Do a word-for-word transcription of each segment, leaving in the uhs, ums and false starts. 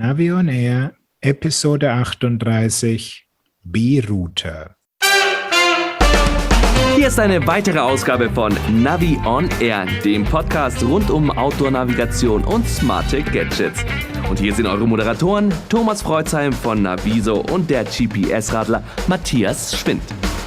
Navi on Air, Episode achtunddreißig, B-Router. Hier ist eine weitere Ausgabe von Navi on Air, dem Podcast rund um Outdoor-Navigation und smarte Gadgets. Und hier sind eure Moderatoren Thomas Freuzheim von Naviso und der G P S-Radler Matthias Schwind.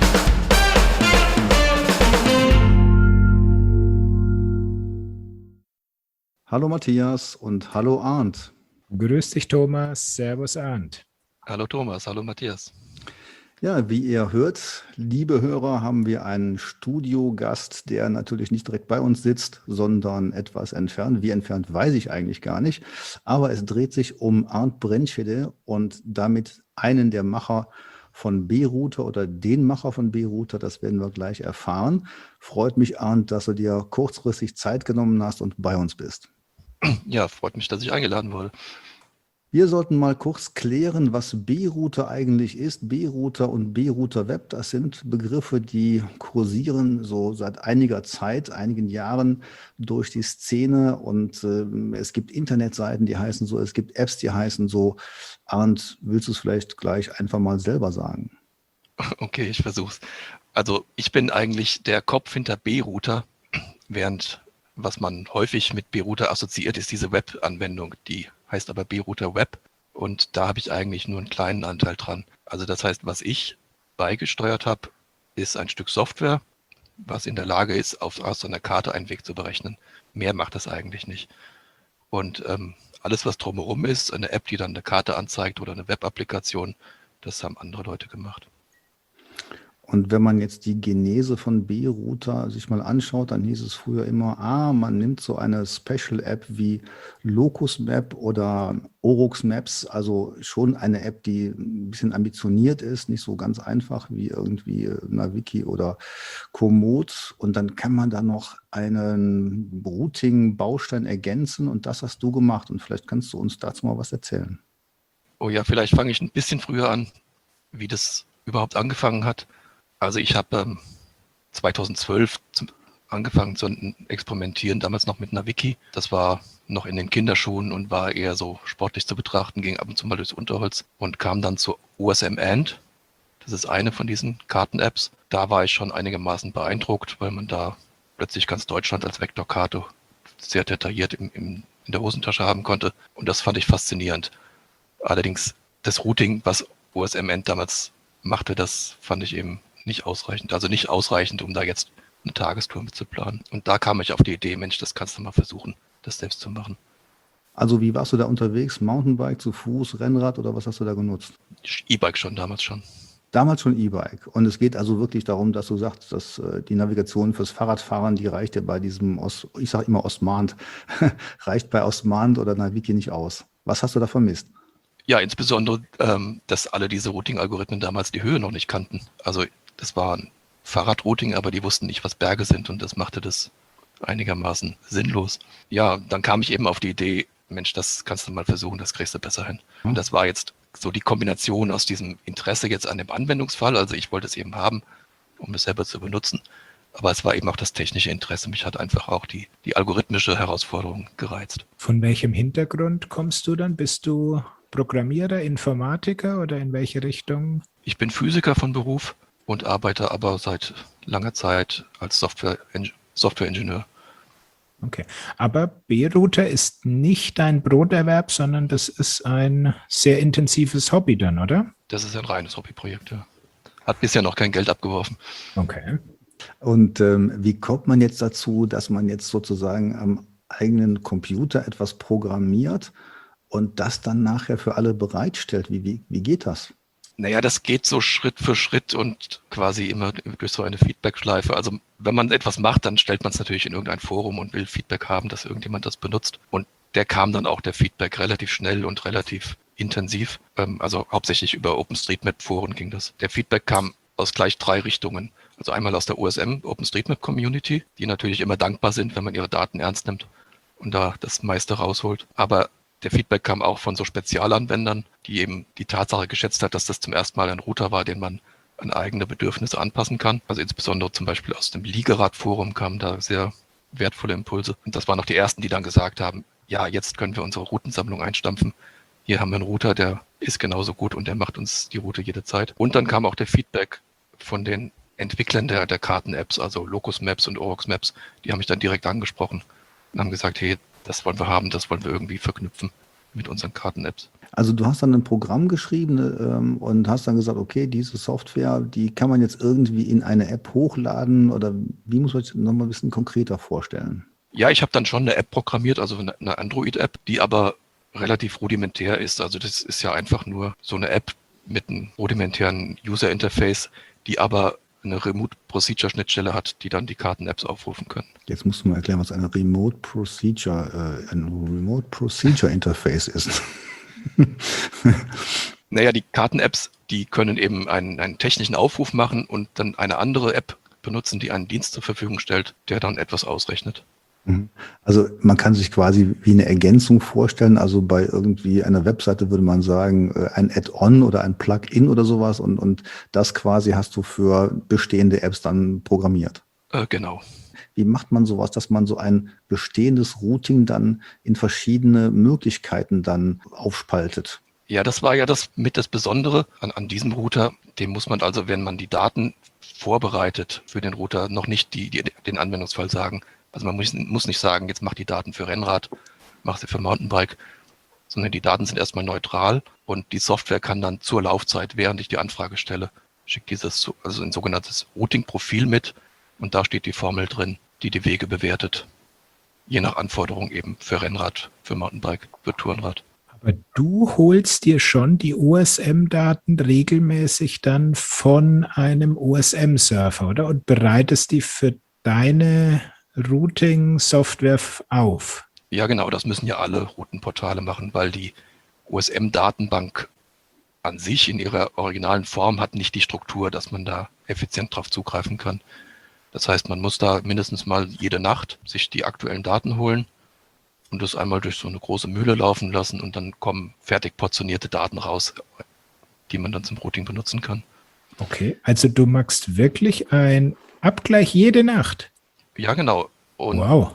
Hallo Matthias und hallo Arndt. Grüß dich Thomas, servus Arndt. Hallo Thomas, hallo Matthias. Ja, wie ihr hört, liebe Hörer, haben wir einen Studiogast, der natürlich nicht direkt bei uns sitzt, sondern etwas entfernt. Wie entfernt, weiß ich eigentlich gar nicht. Aber es dreht sich um Arndt Brentschede und damit einen der Macher von B-Router oder den Macher von B-Router. Das werden wir gleich erfahren. Freut mich, Arndt, dass du dir kurzfristig Zeit genommen hast und bei uns bist. Ja, freut mich, dass ich eingeladen wurde. Wir sollten mal kurz klären, was B-Router eigentlich ist. B-Router und B-Router Web, das sind Begriffe, die kursieren so seit einiger Zeit, einigen Jahren durch die Szene. Und äh, es gibt Internetseiten, die heißen so, es gibt Apps, die heißen so. Arndt, willst du es vielleicht gleich einfach mal selber sagen? Okay, ich versuch's. Also ich bin eigentlich der Kopf hinter B-Router, während was man häufig mit B-Router assoziiert, ist diese Web-Anwendung, die heißt aber B-Router Web und da habe ich eigentlich nur einen kleinen Anteil dran. Also das heißt, was ich beigesteuert habe, ist ein Stück Software, was in der Lage ist, auf, aus einer Karte einen Weg zu berechnen. Mehr macht das eigentlich nicht. Und ähm, alles, was drumherum ist, eine App, die dann eine Karte anzeigt oder eine Web-Applikation, das haben andere Leute gemacht. Und wenn man jetzt die Genese von B-Router sich mal anschaut, dann hieß es früher immer, ah, man nimmt so eine Special-App wie Locus Map oder Orux Maps, also schon eine App, die ein bisschen ambitioniert ist, nicht so ganz einfach wie irgendwie Naviki oder Komoot. Und dann kann man da noch einen Routing-Baustein ergänzen und das hast du gemacht. Und vielleicht kannst du uns dazu mal was erzählen. Oh ja, vielleicht fange ich ein bisschen früher an, wie das überhaupt angefangen hat. Also ich habe ähm, zweitausendzwölf zum, angefangen zu experimentieren, damals noch mit Naviki. Das war noch in den Kinderschuhen und war eher so sportlich zu betrachten, ging ab und zu mal durchs Unterholz und kam dann zu O S M And. Das ist eine von diesen Karten-Apps. Da war ich schon einigermaßen beeindruckt, weil man da plötzlich ganz Deutschland als Vektorkarte sehr detailliert im, im, in der Hosentasche haben konnte. Und das fand ich faszinierend. Allerdings das Routing, was O S M And damals machte, das fand ich eben nicht ausreichend. Also nicht ausreichend, um da jetzt eine Tagestour mit zu planen. Und da kam ich auf die Idee, Mensch, das kannst du mal versuchen, das selbst zu machen. Also wie warst du da unterwegs? Mountainbike, zu Fuß, Rennrad oder was hast du da genutzt? E-Bike schon, damals schon. Damals schon E-Bike. Und es geht also wirklich darum, dass du sagst, dass äh, die Navigation fürs Fahrradfahren, die reicht ja bei diesem, Os, ich sage immer Osmand, reicht bei Osmand oder Naviki nicht aus. Was hast du da vermisst? Ja, insbesondere, ähm, dass alle diese Routing-Algorithmen damals die Höhe noch nicht kannten. Also das war ein Fahrradrouting, aber die wussten nicht, was Berge sind und das machte das einigermaßen sinnlos. Ja, dann kam ich eben auf die Idee, Mensch, das kannst du mal versuchen, das kriegst du besser hin. Und das war jetzt so die Kombination aus diesem Interesse jetzt an dem Anwendungsfall, also ich wollte es eben haben, um es selber zu benutzen, aber es war eben auch das technische Interesse. Mich hat einfach auch die, die algorithmische Herausforderung gereizt. Von welchem Hintergrund kommst du dann? Bist du Programmierer, Informatiker oder in welche Richtung? Ich bin Physiker von Beruf und arbeite aber seit langer Zeit als Software, Softwareingenieur. Okay, aber B-Router ist nicht ein Broterwerb, sondern das ist ein sehr intensives Hobby dann, oder? Das ist ein reines Hobbyprojekt, ja. Hat bisher noch kein Geld abgeworfen. Okay. Und ähm, wie kommt man jetzt dazu, dass man jetzt sozusagen am eigenen Computer etwas programmiert und das dann nachher für alle bereitstellt? Wie, wie, wie geht das? Naja, das geht so Schritt für Schritt und quasi immer durch so eine Feedback-Schleife. Also wenn man etwas macht, dann stellt man es natürlich in irgendein Forum und will Feedback haben, dass irgendjemand das benutzt. Und der kam dann auch, der Feedback, relativ schnell und relativ intensiv. Ähm, also hauptsächlich über OpenStreetMap-Foren ging das. Der Feedback kam aus gleich drei Richtungen. Also einmal aus der O S M, OpenStreetMap-Community, die natürlich immer dankbar sind, wenn man ihre Daten ernst nimmt und da das meiste rausholt. Aber der Feedback kam auch von so Spezialanwendern, die eben die Tatsache geschätzt hat, dass das zum ersten Mal ein Router war, den man an eigene Bedürfnisse anpassen kann. Also insbesondere zum Beispiel aus dem Liegerad-Forum kamen da sehr wertvolle Impulse. Und das waren auch die ersten, die dann gesagt haben, ja, jetzt können wir unsere Routensammlung einstampfen. hier haben wir einen Router, der ist genauso gut und der macht uns die Route jederzeit. Und dann kam auch der Feedback von den Entwicklern der, der Karten-Apps, also Locus Maps und Orox Maps, die haben mich dann direkt angesprochen und haben gesagt, hey, das wollen wir haben, das wollen wir irgendwie verknüpfen mit unseren Karten-Apps. Also du hast dann ein Programm geschrieben ähm, und hast dann gesagt, okay, diese Software, die kann man jetzt irgendwie in eine App hochladen oder wie muss man sich das nochmal ein bisschen konkreter vorstellen? Ja, ich habe dann schon eine App programmiert, also eine, eine Android-App, die aber relativ rudimentär ist. Also das ist ja einfach nur so eine App mit einem rudimentären User-Interface, die aber eine Remote-Procedure-Schnittstelle hat, die dann die Karten-Apps aufrufen können. Jetzt musst du mal erklären, was eine Remote Procedure, äh, ein Remote Procedure Interface ist. Naja, die Karten-Apps, die können eben einen, einen technischen Aufruf machen und dann eine andere App benutzen, die einen Dienst zur Verfügung stellt, der dann etwas ausrechnet. Also man kann sich quasi wie eine Ergänzung vorstellen, also bei irgendwie einer Webseite würde man sagen, ein Add-on oder ein Plugin oder sowas und, und das quasi hast du für bestehende Apps dann programmiert. Äh, genau. Wie macht man sowas, dass man so ein bestehendes Routing dann in verschiedene Möglichkeiten dann aufspaltet? Ja, das war ja das mit das Besondere an, an diesem Router. Dem muss man also, wenn man die Daten vorbereitet für den Router, noch nicht die, die, den Anwendungsfall sagen. Also man muss, muss nicht sagen, jetzt mach die Daten für Rennrad, mach sie für Mountainbike, sondern die Daten sind erstmal neutral und die Software kann dann zur Laufzeit, während ich die Anfrage stelle, schickt dieses, also ein sogenanntes Routing-Profil mit und da steht die Formel drin, die die Wege bewertet. Je nach Anforderung eben für Rennrad, für Mountainbike, für Tourenrad. Aber du holst dir schon die O S M-Daten regelmäßig dann von einem O S M-Server, oder? Und bereitest die für deine Routing-Software auf? Ja, genau, das müssen ja alle Routenportale machen, weil die O S M-Datenbank an sich in ihrer originalen Form hat nicht die Struktur, dass man da effizient drauf zugreifen kann. Das heißt, man muss da mindestens mal jede Nacht sich die aktuellen Daten holen und das einmal durch so eine große Mühle laufen lassen und dann kommen fertig portionierte Daten raus, die man dann zum Routing benutzen kann. Okay, also du machst wirklich einen Abgleich jede Nacht? Ja, genau. Und wow.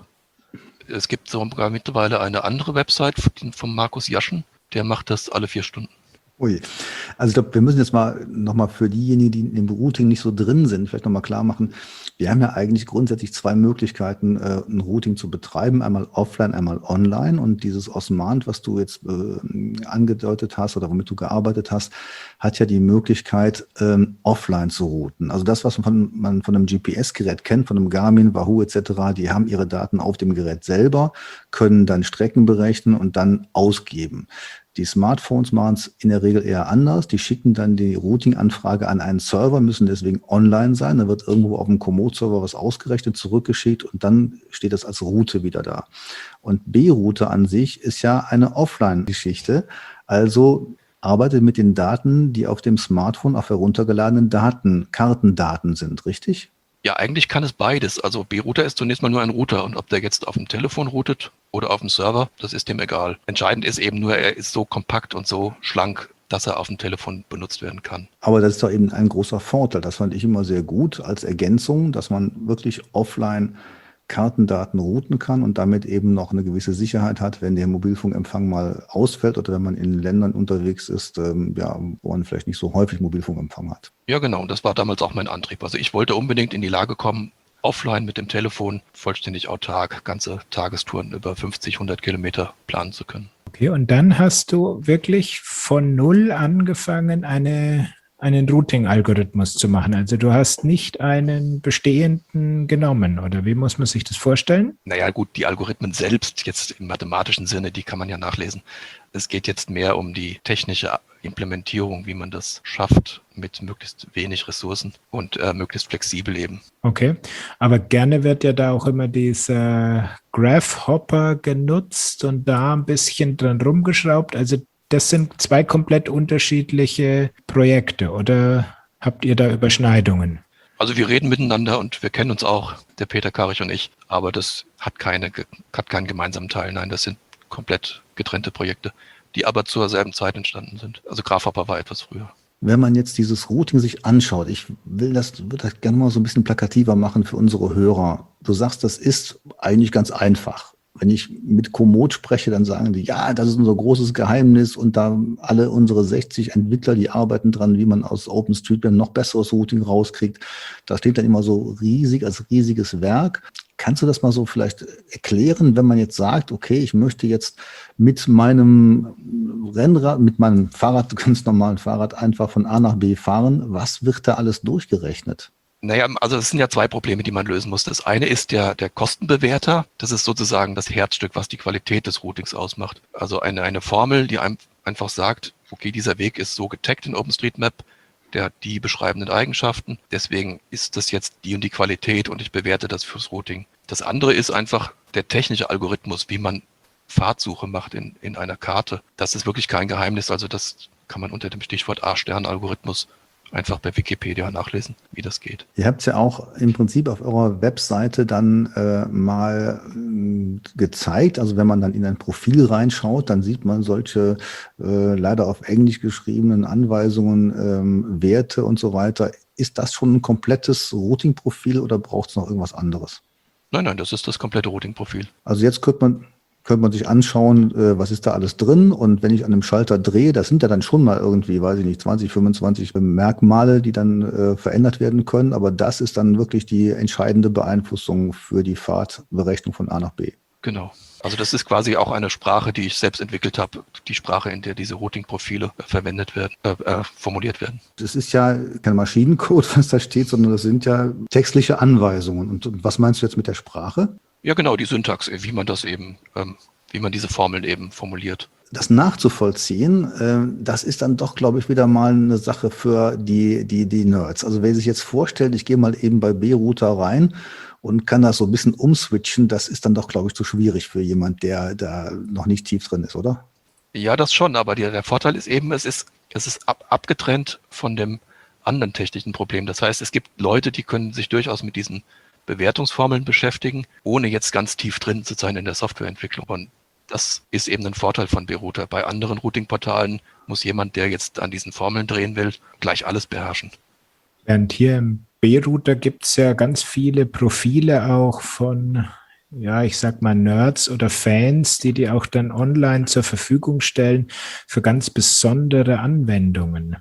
Es gibt sogar mittlerweile eine andere Website von Markus Jaschen, der macht das alle vier Stunden. Ui. Also ich glaube, wir müssen jetzt mal nochmal für diejenigen, die im Routing nicht so drin sind, vielleicht nochmal klar machen, wir haben ja eigentlich grundsätzlich zwei Möglichkeiten, äh, ein Routing zu betreiben, einmal offline, einmal online und dieses Osmand, was du jetzt äh, angedeutet hast oder womit du gearbeitet hast, hat ja die Möglichkeit, ähm, offline zu routen. Also das, was man von, man von einem G P S-Gerät kennt, von einem Garmin, Wahoo et cetera, die haben ihre Daten auf dem Gerät selber, können dann Strecken berechnen und dann ausgeben. Die Smartphones machen es in der Regel eher anders. Die schicken dann die Routing-Anfrage an einen Server, müssen deswegen online sein. Da wird irgendwo auf dem Komoot-Server was ausgerechnet, zurückgeschickt und dann steht das als Route wieder da. Und B-Route an sich ist ja eine Offline-Geschichte. Also arbeitet mit den Daten, die auf dem Smartphone auf heruntergeladenen Daten, Kartendaten sind, richtig? Ja, eigentlich kann es beides. Also B-Router ist zunächst mal nur ein Router und ob der jetzt auf dem Telefon routet oder auf dem Server, das ist dem egal. Entscheidend ist eben nur, er ist so kompakt und so schlank, dass er auf dem Telefon benutzt werden kann. Aber das ist doch eben ein großer Vorteil. Das fand ich immer sehr gut als Ergänzung, dass man wirklich offline Kartendaten routen kann und damit eben noch eine gewisse Sicherheit hat, wenn der Mobilfunkempfang mal ausfällt oder wenn man in Ländern unterwegs ist, ähm, ja, wo man vielleicht nicht so häufig Mobilfunkempfang hat. Ja, genau. Und das war damals auch mein Antrieb. Also ich wollte unbedingt in die Lage kommen, offline mit dem Telefon vollständig autark ganze Tagestouren über fünfzig, hundert Kilometer planen zu können. Okay, und dann hast du wirklich von Null angefangen, eine einen Routing-Algorithmus zu machen. Also du hast nicht einen bestehenden genommen, oder wie muss man sich das vorstellen? Naja gut, die Algorithmen selbst jetzt im mathematischen Sinne, die kann man ja nachlesen. Es geht jetzt mehr um die technische Implementierung, wie man das schafft mit möglichst wenig Ressourcen und äh, möglichst flexibel eben. Okay, aber gerne wird ja da auch immer dieser Graph-Hopper genutzt und da ein bisschen dran rumgeschraubt. Also das sind zwei komplett unterschiedliche Projekte, oder habt ihr da Überschneidungen? Also wir reden miteinander und wir kennen uns auch, der Peter Karich und ich, aber das hat keine, hat keinen gemeinsamen Teil. Nein, das sind komplett getrennte Projekte, die aber zur selben Zeit entstanden sind. Also Graph-Hopper war etwas früher. Wenn man jetzt dieses Routing sich anschaut, ich will das, würde das gerne mal so ein bisschen plakativer machen für unsere Hörer. Du sagst, das ist eigentlich ganz einfach. wenn ich mit Komoot spreche, dann sagen die, ja, das ist unser großes Geheimnis und da alle unsere sechzig Entwickler, die arbeiten dran, wie man aus OpenStreetMap noch besseres Routing rauskriegt. Das steht dann immer so riesig als riesiges Werk. Kannst du das mal so vielleicht erklären, wenn man jetzt sagt, okay, ich möchte jetzt mit meinem Rennrad, mit meinem Fahrrad, ganz normalen Fahrrad einfach von A nach B fahren, was wird da alles durchgerechnet? Naja, also es sind ja zwei Probleme, die man lösen muss. Das eine ist der, der Kostenbewerter. Das ist sozusagen das Herzstück, was die Qualität des Routings ausmacht. Also eine, eine Formel, die einem einfach sagt, okay, dieser Weg ist so getaggt in OpenStreetMap, der hat die beschreibenden Eigenschaften. Deswegen ist das jetzt die und die Qualität und ich bewerte das fürs Routing. Das andere ist einfach der technische Algorithmus, wie man Fahrtsuche macht in, in einer Karte. Das ist wirklich kein Geheimnis. Also das kann man unter dem Stichwort A-Stern-Algorithmus einfach bei Wikipedia nachlesen, wie das geht. Ihr habt es ja auch im Prinzip auf eurer Webseite dann äh, mal äh, gezeigt. Also wenn man dann in ein Profil reinschaut, dann sieht man solche äh, leider auf Englisch geschriebenen Anweisungen, ähm, Werte und so weiter. Ist das schon ein komplettes Routing-Profil oder braucht es noch irgendwas anderes? Nein, nein, das ist das komplette Routing-Profil. Also jetzt könnte man könnte man sich anschauen, äh, was ist da alles drin. Und wenn ich an einem Schalter drehe, das sind ja dann schon mal irgendwie, weiß ich nicht, zwanzig, fünfundzwanzig Merkmale, die dann äh, verändert werden können. Aber das ist dann wirklich die entscheidende Beeinflussung für die Fahrtberechnung von A nach B. Genau. Also das ist quasi auch eine Sprache, die ich selbst entwickelt habe, die Sprache, in der diese Routing-Profile verwendet werden, äh, äh, formuliert werden. Das ist ja kein Maschinencode, was da steht, sondern das sind ja textliche Anweisungen. Und was meinst du jetzt mit der Sprache? Ja, genau, die Syntax, wie man das eben, ähm, wie man diese Formeln eben formuliert. Das nachzuvollziehen, äh, das ist dann doch, glaube ich, wieder mal eine Sache für die, die, die Nerds. Also wer sich jetzt vorstellt, ich gehe mal eben bei B-Router rein und kann das so ein bisschen umswitchen, das ist dann doch, glaube ich, zu schwierig für jemand, der da noch nicht tief drin ist, oder? Ja, das schon, aber die, der Vorteil ist eben, es ist, es ist ab, abgetrennt von dem anderen technischen Problem. Das heißt, es gibt Leute, die können sich durchaus mit diesen Bewertungsformeln beschäftigen, ohne jetzt ganz tief drin zu sein in der Softwareentwicklung. Und das ist eben ein Vorteil von B-Router. Bei anderen Routing-Portalen muss jemand, der jetzt an diesen Formeln drehen will, gleich alles beherrschen. Während hier im B-Router gibt es ja ganz viele Profile auch von, ja, ich sag mal Nerds oder Fans, die die auch dann online zur Verfügung stellen für ganz besondere Anwendungen.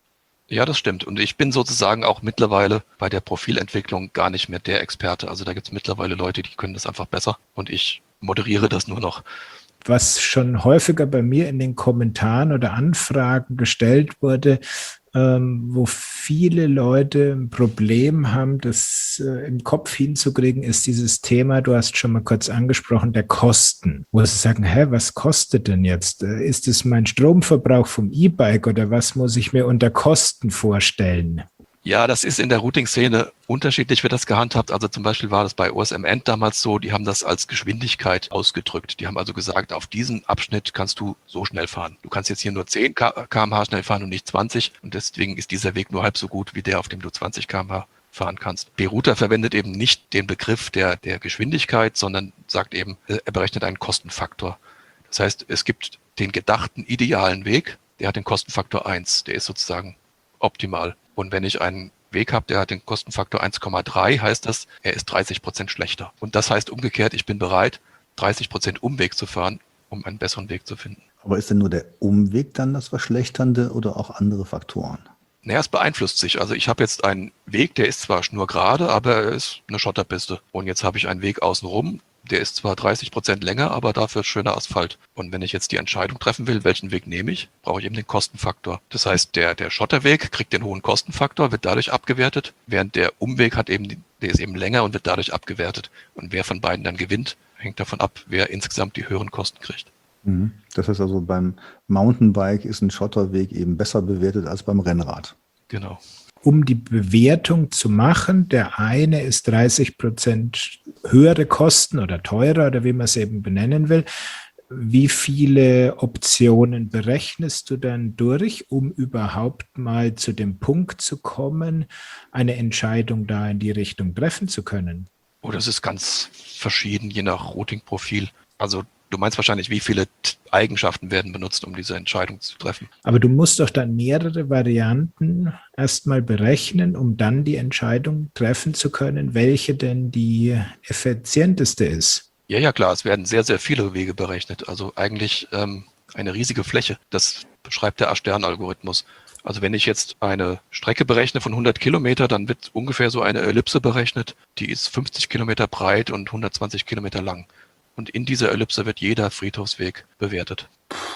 Ja, das stimmt. Und ich bin sozusagen auch mittlerweile bei der Profilentwicklung gar nicht mehr der Experte. Also da gibt es mittlerweile Leute, die können das einfach besser und ich moderiere das nur noch. Was schon häufiger bei mir in den Kommentaren oder Anfragen gestellt wurde, ähm, wo viele Leute ein Problem haben, das äh, im Kopf hinzukriegen, ist dieses Thema, du hast schon mal kurz angesprochen, der Kosten. Wo sie sagen, hä, was kostet denn jetzt? Äh, ist es mein Stromverbrauch vom E-Bike oder was muss ich mir unter Kosten vorstellen? Ja, das ist in der Routing-Szene unterschiedlich, wird das gehandhabt. Also zum Beispiel war das bei O S M End damals so, die haben das als Geschwindigkeit ausgedrückt. Die haben also gesagt, auf diesen Abschnitt kannst du so schnell fahren. Du kannst jetzt hier nur zehn Kilometer pro Stunde schnell fahren und nicht zwanzig. Und deswegen ist dieser Weg nur halb so gut wie der, auf dem du zwanzig Kilometer pro Stunde fahren kannst. B-Router verwendet eben nicht den Begriff der, der Geschwindigkeit, sondern sagt eben, er berechnet einen Kostenfaktor. Das heißt, es gibt den gedachten idealen Weg, der hat den Kostenfaktor eins. Der ist sozusagen optimal. Und wenn ich einen Weg habe, der hat den Kostenfaktor eins Komma drei, heißt das, er ist dreißig Prozent schlechter. Und das heißt umgekehrt, ich bin bereit, dreißig Prozent Umweg zu fahren, um einen besseren Weg zu finden. Aber ist denn nur der Umweg dann das Verschlechternde oder auch andere Faktoren? Naja, es beeinflusst sich. Also ich habe jetzt einen Weg, der ist zwar schnurgerade, aber er ist eine Schotterpiste. Und jetzt habe ich einen Weg außenrum, der ist zwar dreißig Prozent länger, aber dafür schöner Asphalt. Und wenn ich jetzt die Entscheidung treffen will, welchen Weg nehme ich, brauche ich eben den Kostenfaktor. Das heißt, der, der Schotterweg kriegt den hohen Kostenfaktor, wird dadurch abgewertet, während der Umweg hat eben, der ist eben länger und wird dadurch abgewertet. Und wer von beiden dann gewinnt, hängt davon ab, wer insgesamt die höheren Kosten kriegt. Das heißt also, beim Mountainbike ist ein Schotterweg eben besser bewertet als beim Rennrad. Genau. Um die Bewertung zu machen, der eine ist dreißig Prozent höhere Kosten oder teurer oder wie man es eben benennen will. Wie viele Optionen berechnest du dann durch, um überhaupt mal zu dem Punkt zu kommen, eine Entscheidung da in die Richtung treffen zu können? Oh, das ist ganz verschieden, je nach Routing-Profil. Also du meinst wahrscheinlich, wie viele Eigenschaften werden benutzt, um diese Entscheidung zu treffen. Aber du musst doch dann mehrere Varianten erstmal berechnen, um dann die Entscheidung treffen zu können, welche denn die effizienteste ist. Ja, ja, klar, es werden sehr, sehr viele Wege berechnet. Also eigentlich ähm, eine riesige Fläche. Das beschreibt der A-Stern-Algorithmus. Also wenn ich jetzt eine Strecke berechne von hundert Kilometer, dann wird ungefähr so eine Ellipse berechnet. Die ist fünfzig Kilometer breit und hundertzwanzig Kilometer lang. Und in dieser Ellipse wird jeder Friedhofsweg bewertet.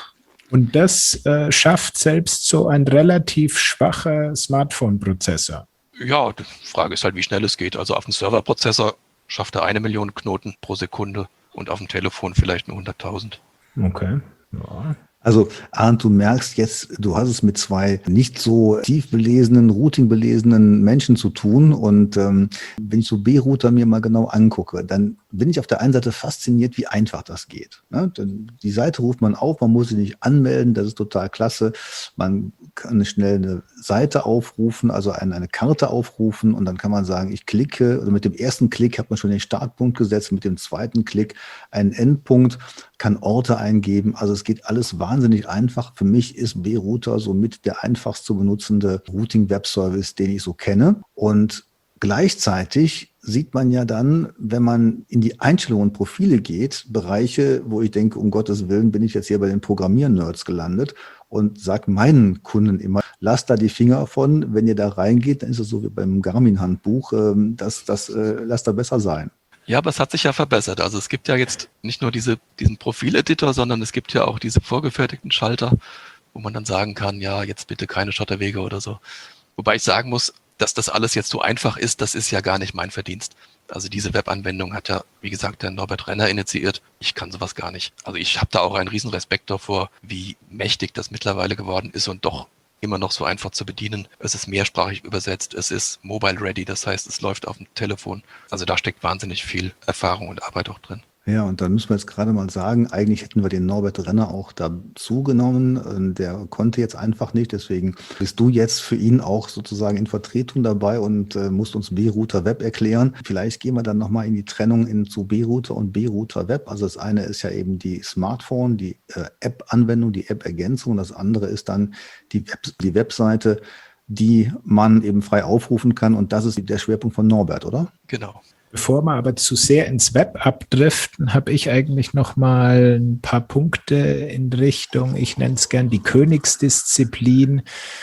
Und das äh, schafft selbst so ein relativ schwacher Smartphone-Prozessor. Ja, die Frage ist halt, wie schnell es geht. Also auf dem Serverprozessor schafft er eine Million Knoten pro Sekunde und auf dem Telefon vielleicht nur hunderttausend. Okay, ja. Also Arndt, du merkst jetzt, du hast es mit zwei nicht so tief belesenen, Routing belesenen Menschen zu tun. Und ähm, wenn ich so B-Router mir mal genau angucke, dann bin ich auf der einen Seite fasziniert, wie einfach das geht. Ne? Die Seite ruft man auf, man muss sie nicht anmelden, das ist total klasse. Man kann schnell eine Seite aufrufen, also eine, eine Karte aufrufen und dann kann man sagen, ich klicke, also mit dem ersten Klick hat man schon den Startpunkt gesetzt, mit dem zweiten Klick einen Endpunkt, kann Orte eingeben, also es geht alles wahnsinnig einfach. Für mich ist B-Router somit der einfachst zu benutzende Routing-Web-Service, den ich so kenne. Und gleichzeitig sieht man ja dann, wenn man in die Einstellungen und Profile geht, Bereiche, wo ich denke, um Gottes Willen bin ich jetzt hier bei den Programmier-Nerds gelandet und sage meinen Kunden immer, lasst da die Finger von, wenn ihr da reingeht, dann ist es so wie beim Garmin-Handbuch, das, das äh, lasst da besser sein. Ja, aber es hat sich ja verbessert. Also es gibt ja jetzt nicht nur diese, diesen Profileditor, sondern es gibt ja auch diese vorgefertigten Schalter, wo man dann sagen kann, ja, jetzt bitte keine Schotterwege oder so. Wobei ich sagen muss, dass das alles jetzt so einfach ist, das ist ja gar nicht mein Verdienst. Also diese Webanwendung hat ja, wie gesagt, der Norbert Renner initiiert. Ich kann sowas gar nicht. Also ich habe da auch einen riesen Respekt davor, wie mächtig das mittlerweile geworden ist und doch immer noch so einfach zu bedienen. Es ist mehrsprachig übersetzt, es ist mobile ready, das heißt, es läuft auf dem Telefon. Also da steckt wahnsinnig viel Erfahrung und Arbeit auch drin. Ja, und dann müssen wir jetzt gerade mal sagen, eigentlich hätten wir den Norbert Renner auch dazu genommen. Der konnte jetzt einfach nicht, deswegen bist du jetzt für ihn auch sozusagen in Vertretung dabei und äh, musst uns B-Router Web erklären. Vielleicht gehen wir dann nochmal in die Trennung in, zu B-Router und B-Router Web. Also das eine ist ja eben die Smartphone, die äh, App-Anwendung, die App-Ergänzung. Das andere ist dann die, Web, die Webseite, die man eben frei aufrufen kann. Und das ist der Schwerpunkt von Norbert, oder? Genau. Bevor wir aber zu sehr ins Web abdriften, habe ich eigentlich noch mal ein paar Punkte in Richtung, ich nenne es gern die Königsdisziplin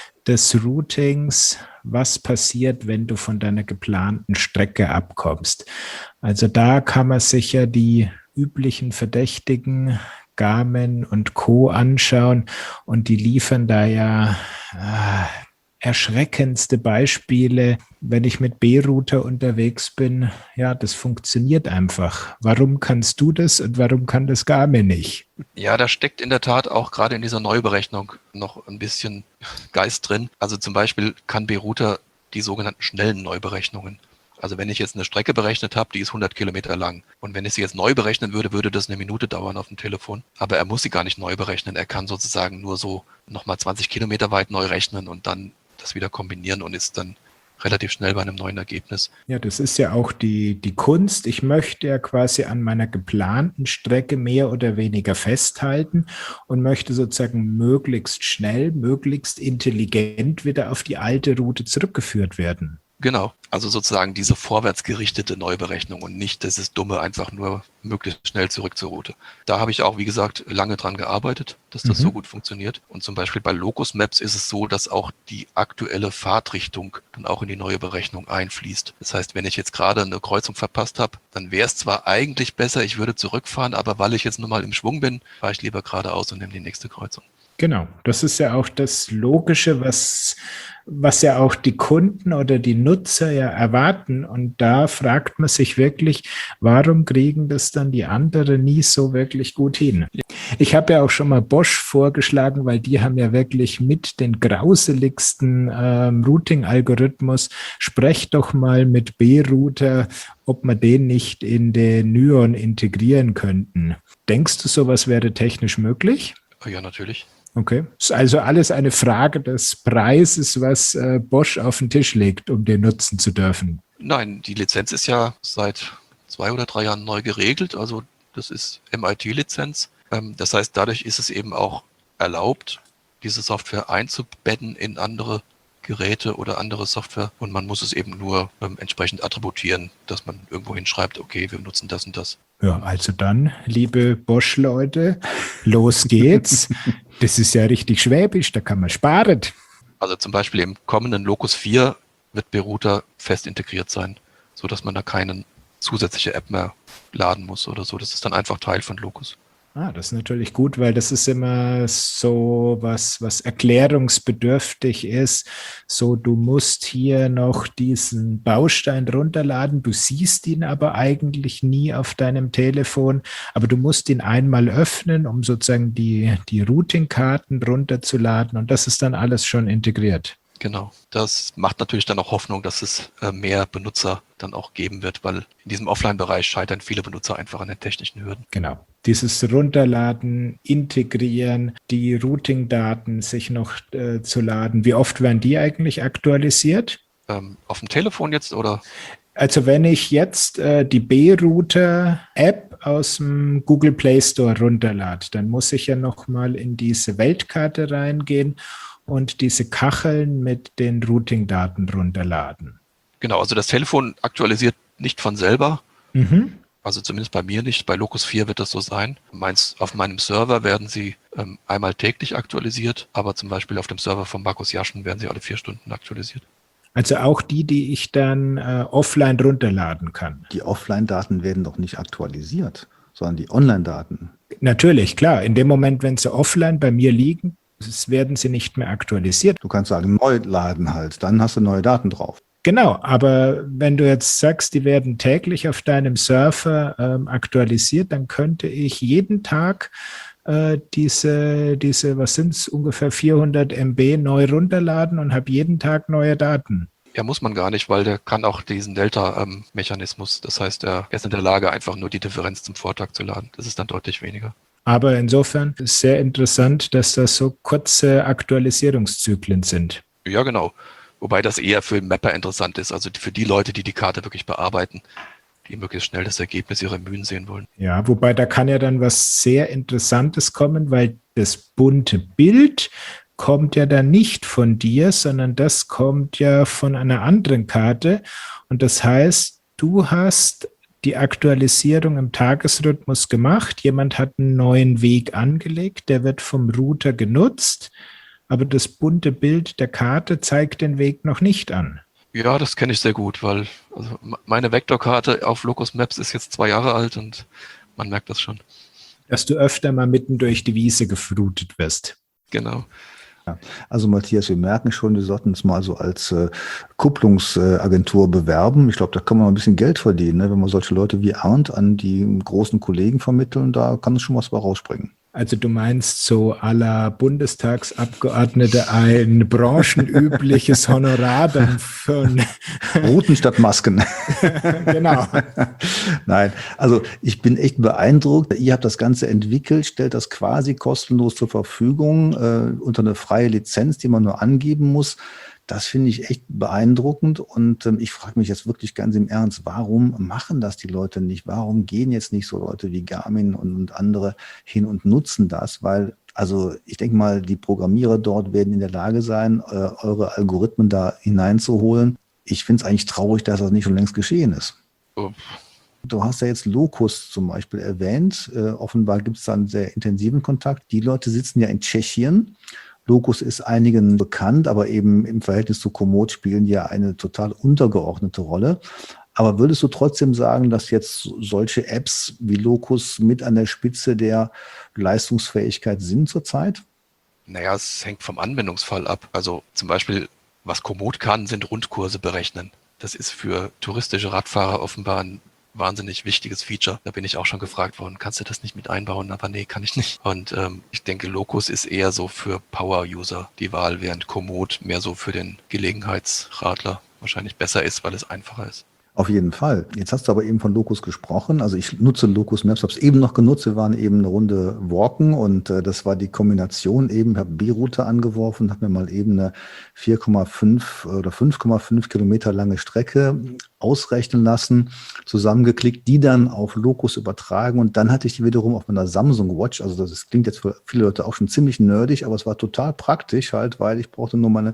des Routings. Was passiert, wenn du von deiner geplanten Strecke abkommst? Also da kann man sich ja die üblichen Verdächtigen, Garmin und Co. anschauen und die liefern da ja äh, erschreckendste Beispiele, wenn ich mit B-Router unterwegs bin. Ja, das funktioniert einfach. Warum kannst du das und warum kann das Garmin nicht? Ja, da steckt in der Tat auch gerade in dieser Neuberechnung noch ein bisschen Geist drin. Also zum Beispiel kann B-Router die sogenannten schnellen Neuberechnungen. Also wenn ich jetzt eine Strecke berechnet habe, die ist hundert Kilometer lang. Und wenn ich sie jetzt neu berechnen würde, würde das eine Minute dauern auf dem Telefon. Aber er muss sie gar nicht neu berechnen. Er kann sozusagen nur so nochmal zwanzig Kilometer weit neu rechnen und dann das wieder kombinieren und ist dann relativ schnell bei einem neuen Ergebnis. Ja, das ist ja auch die, die Kunst. Ich möchte ja quasi an meiner geplanten Strecke mehr oder weniger festhalten und möchte sozusagen möglichst schnell, möglichst intelligent wieder auf die alte Route zurückgeführt werden. Genau, also sozusagen diese vorwärtsgerichtete Neuberechnung und nicht dieses dumme, einfach nur möglichst schnell zurück zur Route. Da habe ich auch, wie gesagt, lange dran gearbeitet, dass das mhm. so gut funktioniert. Und zum Beispiel bei Locus Maps ist es so, dass auch die aktuelle Fahrtrichtung dann auch in die neue Berechnung einfließt. Das heißt, wenn ich jetzt gerade eine Kreuzung verpasst habe, dann wäre es zwar eigentlich besser, ich würde zurückfahren, aber weil ich jetzt nun mal im Schwung bin, fahre ich lieber geradeaus und nehme die nächste Kreuzung. Genau, das ist ja auch das Logische, was, was ja auch die Kunden oder die Nutzer ja erwarten. Und da fragt man sich wirklich, warum kriegen das dann die anderen nie so wirklich gut hin? Ich habe ja auch schon mal Bosch vorgeschlagen, weil die haben ja wirklich mit den grauseligsten ähm, Routing-Algorithmus. Sprecht doch mal mit B-Router, ob wir den nicht in den Nyon integrieren könnten. Denkst du, sowas wäre technisch möglich? Ja, natürlich. Okay, ist also alles eine Frage des Preises, was äh, Bosch auf den Tisch legt, um den nutzen zu dürfen. Nein, die Lizenz ist ja seit zwei oder drei Jahren neu geregelt. Also das ist M I T-Lizenz. Ähm, das heißt, dadurch ist es eben auch erlaubt, diese Software einzubetten in andere Geräte oder andere Software und man muss es eben nur ähm, entsprechend attributieren, dass man irgendwo hinschreibt, okay, wir nutzen das und das. Ja, also dann, liebe Bosch-Leute, los geht's. Das ist ja richtig schwäbisch, da kann man sparen. Also zum Beispiel im kommenden Locus vier wird B-Router fest integriert sein, sodass man da keine zusätzliche App mehr laden muss oder so. Das ist dann einfach Teil von Locus. Ah, das ist natürlich gut, weil das ist immer so was, was erklärungsbedürftig ist. So, du musst hier noch diesen Baustein runterladen. Du siehst ihn aber eigentlich nie auf deinem Telefon. Aber du musst ihn einmal öffnen, um sozusagen die, die Routing-Karten runterzuladen. Und das ist dann alles schon integriert. Genau. Das macht natürlich dann auch Hoffnung, dass es äh, mehr Benutzer dann auch geben wird, weil in diesem Offline-Bereich scheitern viele Benutzer einfach an den technischen Hürden. Genau. Dieses Runterladen, Integrieren, die Routing-Daten sich noch äh, zu laden. Wie oft werden die eigentlich aktualisiert? Ähm, auf dem Telefon jetzt oder? Also wenn ich jetzt äh, die B-Router-App aus dem Google Play Store runterlade, dann muss ich ja nochmal in diese Weltkarte reingehen und diese Kacheln mit den Routing-Daten runterladen. Genau, also das Telefon aktualisiert nicht von selber. Mhm. Also zumindest bei mir nicht. Bei Locus vier wird das so sein. Meins, auf meinem Server werden sie ähm, einmal täglich aktualisiert, aber zum Beispiel auf dem Server von Markus Jaschen werden sie alle vier Stunden aktualisiert. Also auch die, die ich dann äh, offline runterladen kann. Die Offline-Daten werden doch nicht aktualisiert, sondern die Online-Daten. Natürlich, klar. In dem Moment, wenn sie offline bei mir liegen, werden sie nicht mehr aktualisiert. Du kannst sagen, neu laden halt, dann hast du neue Daten drauf. Genau, aber wenn du jetzt sagst, die werden täglich auf deinem Server ähm, aktualisiert, dann könnte ich jeden Tag äh, diese, diese, was sind es, ungefähr vierhundert Megabyte neu runterladen und habe jeden Tag neue Daten. Ja, muss man gar nicht, weil der kann auch diesen Delta-Mechanismus. Das heißt, er ist in der Lage, einfach nur die Differenz zum Vortag zu laden. Das ist dann deutlich weniger. Aber insofern ist es sehr interessant, dass das so kurze Aktualisierungszyklen sind. Ja, genau. Wobei das eher für Mapper interessant ist, also für die Leute, die die Karte wirklich bearbeiten, die möglichst schnell das Ergebnis ihrer Mühen sehen wollen. Ja, wobei da kann ja dann was sehr Interessantes kommen, weil das bunte Bild kommt ja dann nicht von dir, sondern das kommt ja von einer anderen Karte. Und das heißt, du hast die Aktualisierung im Tagesrhythmus gemacht. Jemand hat einen neuen Weg angelegt, der wird vom Router genutzt, aber das bunte Bild der Karte zeigt den Weg noch nicht an. Ja, das kenne ich sehr gut, weil also meine Vektorkarte auf Locus Maps ist jetzt zwei Jahre alt und man merkt das schon. Dass du öfter mal mitten durch die Wiese geflutet wirst. Genau. Ja, also Matthias, wir merken schon, wir sollten es mal so als äh, Kupplungsagentur bewerben. Ich glaube, da kann man ein bisschen Geld verdienen, ne? Wenn wir solche Leute wie Arndt an die großen Kollegen vermitteln, da kann es schon was bei rausspringen. Also du meinst so à la Bundestagsabgeordnete ein branchenübliches Honorar dann von Routen statt Masken. Genau. Nein, also ich bin echt beeindruckt. Ihr habt das Ganze entwickelt, stellt das quasi kostenlos zur Verfügung äh, unter eine freie Lizenz, die man nur angeben muss. Das finde ich echt beeindruckend und ähm, ich frage mich jetzt wirklich ganz im Ernst, warum machen das die Leute nicht? Warum gehen jetzt nicht so Leute wie Garmin und, und andere hin und nutzen das? Weil, also ich denke mal, die Programmierer dort werden in der Lage sein, äh, eure Algorithmen da hineinzuholen. Ich finde es eigentlich traurig, dass das nicht schon längst geschehen ist. Oh. Du hast ja jetzt Locus zum Beispiel erwähnt. Äh, offenbar gibt es da einen sehr intensiven Kontakt. Die Leute sitzen ja in Tschechien. Locus ist einigen bekannt, aber eben im Verhältnis zu Komoot spielen die ja eine total untergeordnete Rolle. Aber würdest du trotzdem sagen, dass jetzt solche Apps wie Locus mit an der Spitze der Leistungsfähigkeit sind zurzeit? Naja, es hängt vom Anwendungsfall ab. Also zum Beispiel, was Komoot kann, sind Rundkurse berechnen. Das ist für touristische Radfahrer offenbar ein wahnsinnig wichtiges Feature. Da bin ich auch schon gefragt worden, kannst du das nicht mit einbauen? Aber nee, kann ich nicht. Und ähm, ich denke, Locus ist eher so für Power-User die Wahl, während Komoot mehr so für den Gelegenheitsradler wahrscheinlich besser ist, weil es einfacher ist. Auf jeden Fall. Jetzt hast du aber eben von Locus gesprochen. Also ich nutze Locus Maps, habe es eben noch genutzt. Wir waren eben eine Runde walken und äh, das war die Kombination eben. Ich habe B-Router angeworfen, habe mir mal eben eine vier Komma fünf oder fünf Komma fünf Kilometer lange Strecke ausrechnen lassen, zusammengeklickt, die dann auf Locus übertragen und dann hatte ich die wiederum auf meiner Samsung Watch. Also das klingt jetzt für viele Leute auch schon ziemlich nerdig, aber es war total praktisch halt, weil ich brauchte nur meine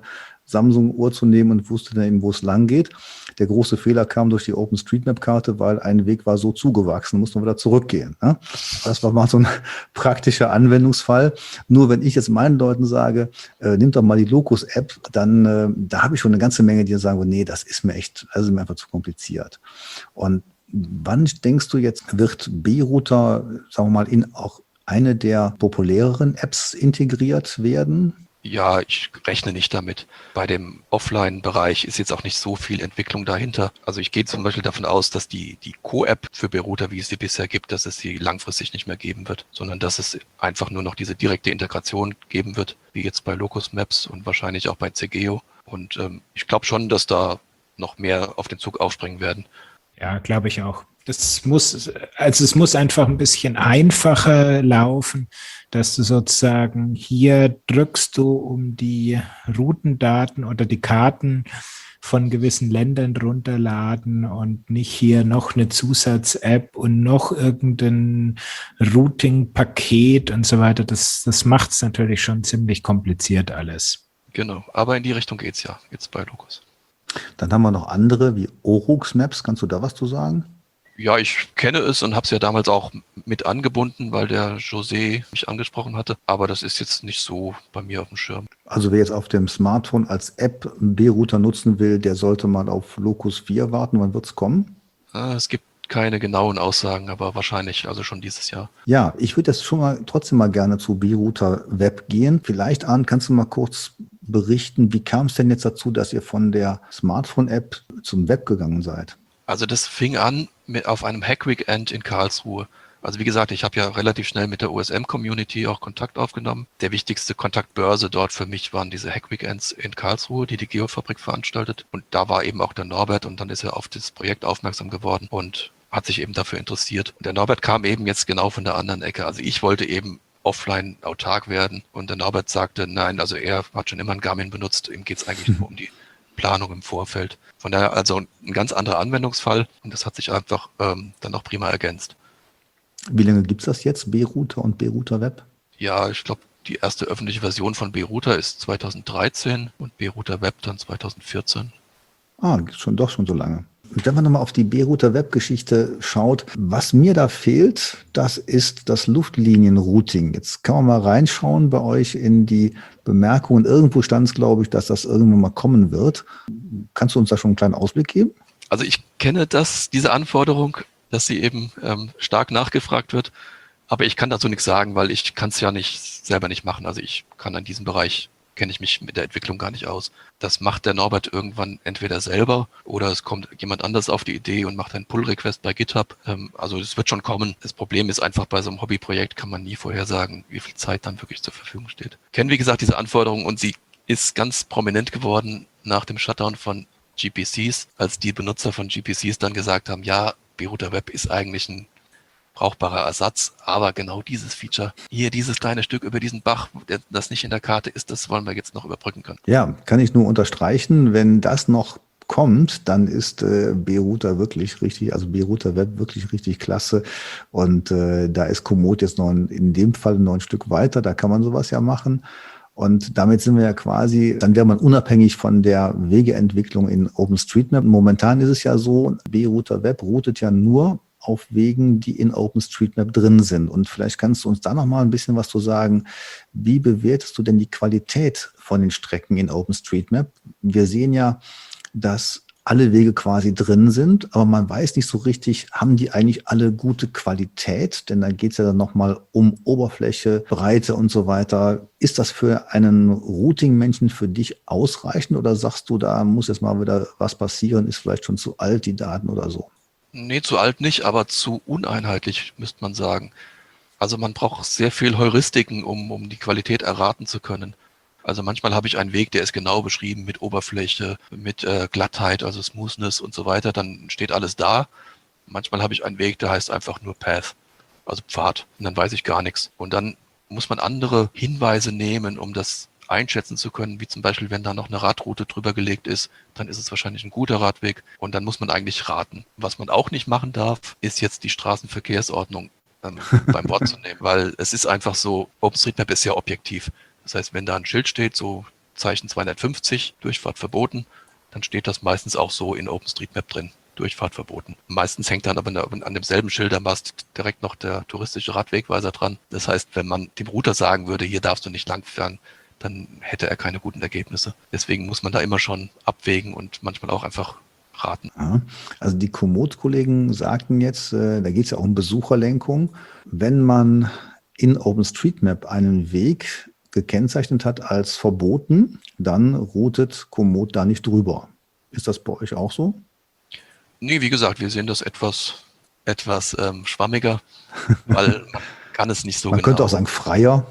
Samsung-Uhr zu nehmen und wusste dann eben, wo es lang geht. Der große Fehler kam durch die OpenStreetMap-Karte, weil ein Weg war so zugewachsen, musste man wieder zurückgehen. Ne? Das war mal so ein praktischer Anwendungsfall. Nur wenn ich jetzt meinen Leuten sage, äh, nehmt doch mal die Locus-App, dann äh, da habe ich schon eine ganze Menge, die sagen, nee, das ist mir echt, das ist mir einfach zu kompliziert. Und wann denkst du jetzt, wird B-Router, sagen wir mal, in auch eine der populäreren Apps integriert werden? Ja, ich rechne nicht damit. Bei dem Offline-Bereich ist jetzt auch nicht so viel Entwicklung dahinter. Also ich gehe zum Beispiel davon aus, dass die, die Co-App für B-Router, wie es sie bisher gibt, dass es sie langfristig nicht mehr geben wird, sondern dass es einfach nur noch diese direkte Integration geben wird, wie jetzt bei Locus Maps und wahrscheinlich auch bei Cegeo. Und ähm, ich glaube schon, dass da noch mehr auf den Zug aufspringen werden. Ja, glaube ich auch. Das muss, also es muss einfach ein bisschen einfacher laufen, dass du sozusagen hier drückst du, um die Routendaten oder die Karten von gewissen Ländern runterladen und nicht hier noch eine Zusatz-App und noch irgendein Routing-Paket und so weiter. Das, das macht es natürlich schon ziemlich kompliziert alles. Genau, aber in die Richtung geht's ja jetzt bei Locus. Dann haben wir noch andere wie Oroux Maps. Kannst du da was zu sagen? Ja, ich kenne es und habe es ja damals auch mit angebunden, weil der José mich angesprochen hatte. Aber das ist jetzt nicht so bei mir auf dem Schirm. Also wer jetzt auf dem Smartphone als App einen B-Router nutzen will, der sollte mal auf Locus vier warten. Wann wird es kommen? Ah, es gibt keine genauen Aussagen, aber wahrscheinlich also schon dieses Jahr. Ja, ich würde jetzt schon mal trotzdem mal gerne zu B-Router Web gehen. Vielleicht, Arndt, kannst du mal kurz berichten, wie kam es denn jetzt dazu, dass ihr von der Smartphone-App zum Web gegangen seid? Also das fing an mit auf einem Hack-Weekend in Karlsruhe. Also wie gesagt, ich habe ja relativ schnell mit der O S M-Community auch Kontakt aufgenommen. Der wichtigste Kontaktbörse dort für mich waren diese Hack-Weekends in Karlsruhe, die die Geofabrik veranstaltet. Und da war eben auch der Norbert und dann ist er auf das Projekt aufmerksam geworden und hat sich eben dafür interessiert. Und der Norbert kam eben jetzt genau von der anderen Ecke. Also ich wollte eben offline autark werden und der Norbert sagte, nein, also er hat schon immer ein Garmin benutzt, ihm geht es eigentlich nur um die Planung im Vorfeld. Von daher also ein ganz anderer Anwendungsfall und das hat sich einfach ähm, dann auch prima ergänzt. Wie lange gibt es das jetzt, B-Router und B-Router Web? Ja, ich glaube, die erste öffentliche Version von B-Router ist zweitausenddreizehn und B-Router Web dann zweitausendvierzehn. Ah, schon doch schon so lange. Und wenn man nochmal auf die B-Router Web-Geschichte schaut, was mir da fehlt, das ist das Luftlinienrouting. Jetzt kann man mal reinschauen bei euch in die Bemerkungen. Irgendwo stand es, glaube ich, dass das irgendwann mal kommen wird. Kannst du uns da schon einen kleinen Ausblick geben? Also ich kenne das, diese Anforderung, dass sie eben ähm, stark nachgefragt wird, aber ich kann dazu nichts sagen, weil ich kann es ja nicht selber nicht machen. Also ich kann an diesem Bereich kenne ich mich mit der Entwicklung gar nicht aus. Das macht der Norbert irgendwann entweder selber oder es kommt jemand anders auf die Idee und macht einen Pull-Request bei GitHub. Ähm, also es wird schon kommen. Das Problem ist einfach, bei so einem Hobbyprojekt kann man nie vorhersagen, wie viel Zeit dann wirklich zur Verfügung steht. Ich kenne, wie gesagt, diese Anforderung und sie ist ganz prominent geworden nach dem Shutdown von G P Cs, als die Benutzer von G P Cs dann gesagt haben, ja, B-Router Web ist eigentlich ein brauchbarer Ersatz, aber genau dieses Feature, hier dieses kleine Stück über diesen Bach, das nicht in der Karte ist, das wollen wir jetzt noch überbrücken können. Ja, kann ich nur unterstreichen, wenn das noch kommt, dann ist äh, B-Router wirklich richtig, also B-Router Web wirklich richtig klasse und äh, da ist Komoot jetzt noch ein, in dem Fall noch ein Stück weiter, da kann man sowas ja machen. Und damit sind wir ja quasi, dann wäre man unabhängig von der Wegeentwicklung in OpenStreetMap. Momentan ist es ja so, B-Router Web routet ja nur auf Wegen, die in OpenStreetMap drin sind. Und vielleicht kannst du uns da noch mal ein bisschen was zu sagen. Wie bewertest du denn die Qualität von den Strecken in OpenStreetMap? Wir sehen ja, dass alle Wege quasi drin sind, aber man weiß nicht so richtig, haben die eigentlich alle gute Qualität? Denn da geht es ja dann nochmal um Oberfläche, Breite und so weiter. Ist das für einen Routing-Menschen für dich ausreichend oder sagst du, da muss jetzt mal wieder was passieren, ist vielleicht schon zu alt, die Daten oder so? Nee, zu alt nicht, aber zu uneinheitlich, müsste man sagen. Also man braucht sehr viel Heuristiken, um, um die Qualität erraten zu können. Also manchmal habe ich einen Weg, der ist genau beschrieben mit Oberfläche, mit äh, Glattheit, also Smoothness und so weiter. Dann steht alles da. Manchmal habe ich einen Weg, der heißt einfach nur Path, also Pfad. Und dann weiß ich gar nichts. Und dann muss man andere Hinweise nehmen, um das einschätzen zu können, wie zum Beispiel, wenn da noch eine Radroute drüber gelegt ist, dann ist es wahrscheinlich ein guter Radweg und dann muss man eigentlich raten. Was man auch nicht machen darf, ist jetzt die Straßenverkehrsordnung ähm, beim Wort zu nehmen, weil es ist einfach so, OpenStreetMap ist ja objektiv. Das heißt, wenn da ein Schild steht, so Zeichen zweihundertfünfzig, Durchfahrt verboten, dann steht das meistens auch so in OpenStreetMap drin. Durchfahrt verboten. Meistens hängt dann aber an demselben Schildermast direkt noch der touristische Radwegweiser dran. Das heißt, wenn man dem Router sagen würde, hier darfst du nicht langfahren, dann hätte er keine guten Ergebnisse. Deswegen muss man da immer schon abwägen und manchmal auch einfach raten. Ja, also die Komoot-Kollegen sagten jetzt, äh, da geht es ja auch um Besucherlenkung. Wenn man in OpenStreetMap einen Weg gekennzeichnet hat als verboten, dann routet Komoot da nicht drüber. Ist das bei euch auch so? Nee, wie gesagt, wir sehen das etwas, etwas ähm, schwammiger, weil man kann es nicht so man genau. Man könnte auch sagen freier.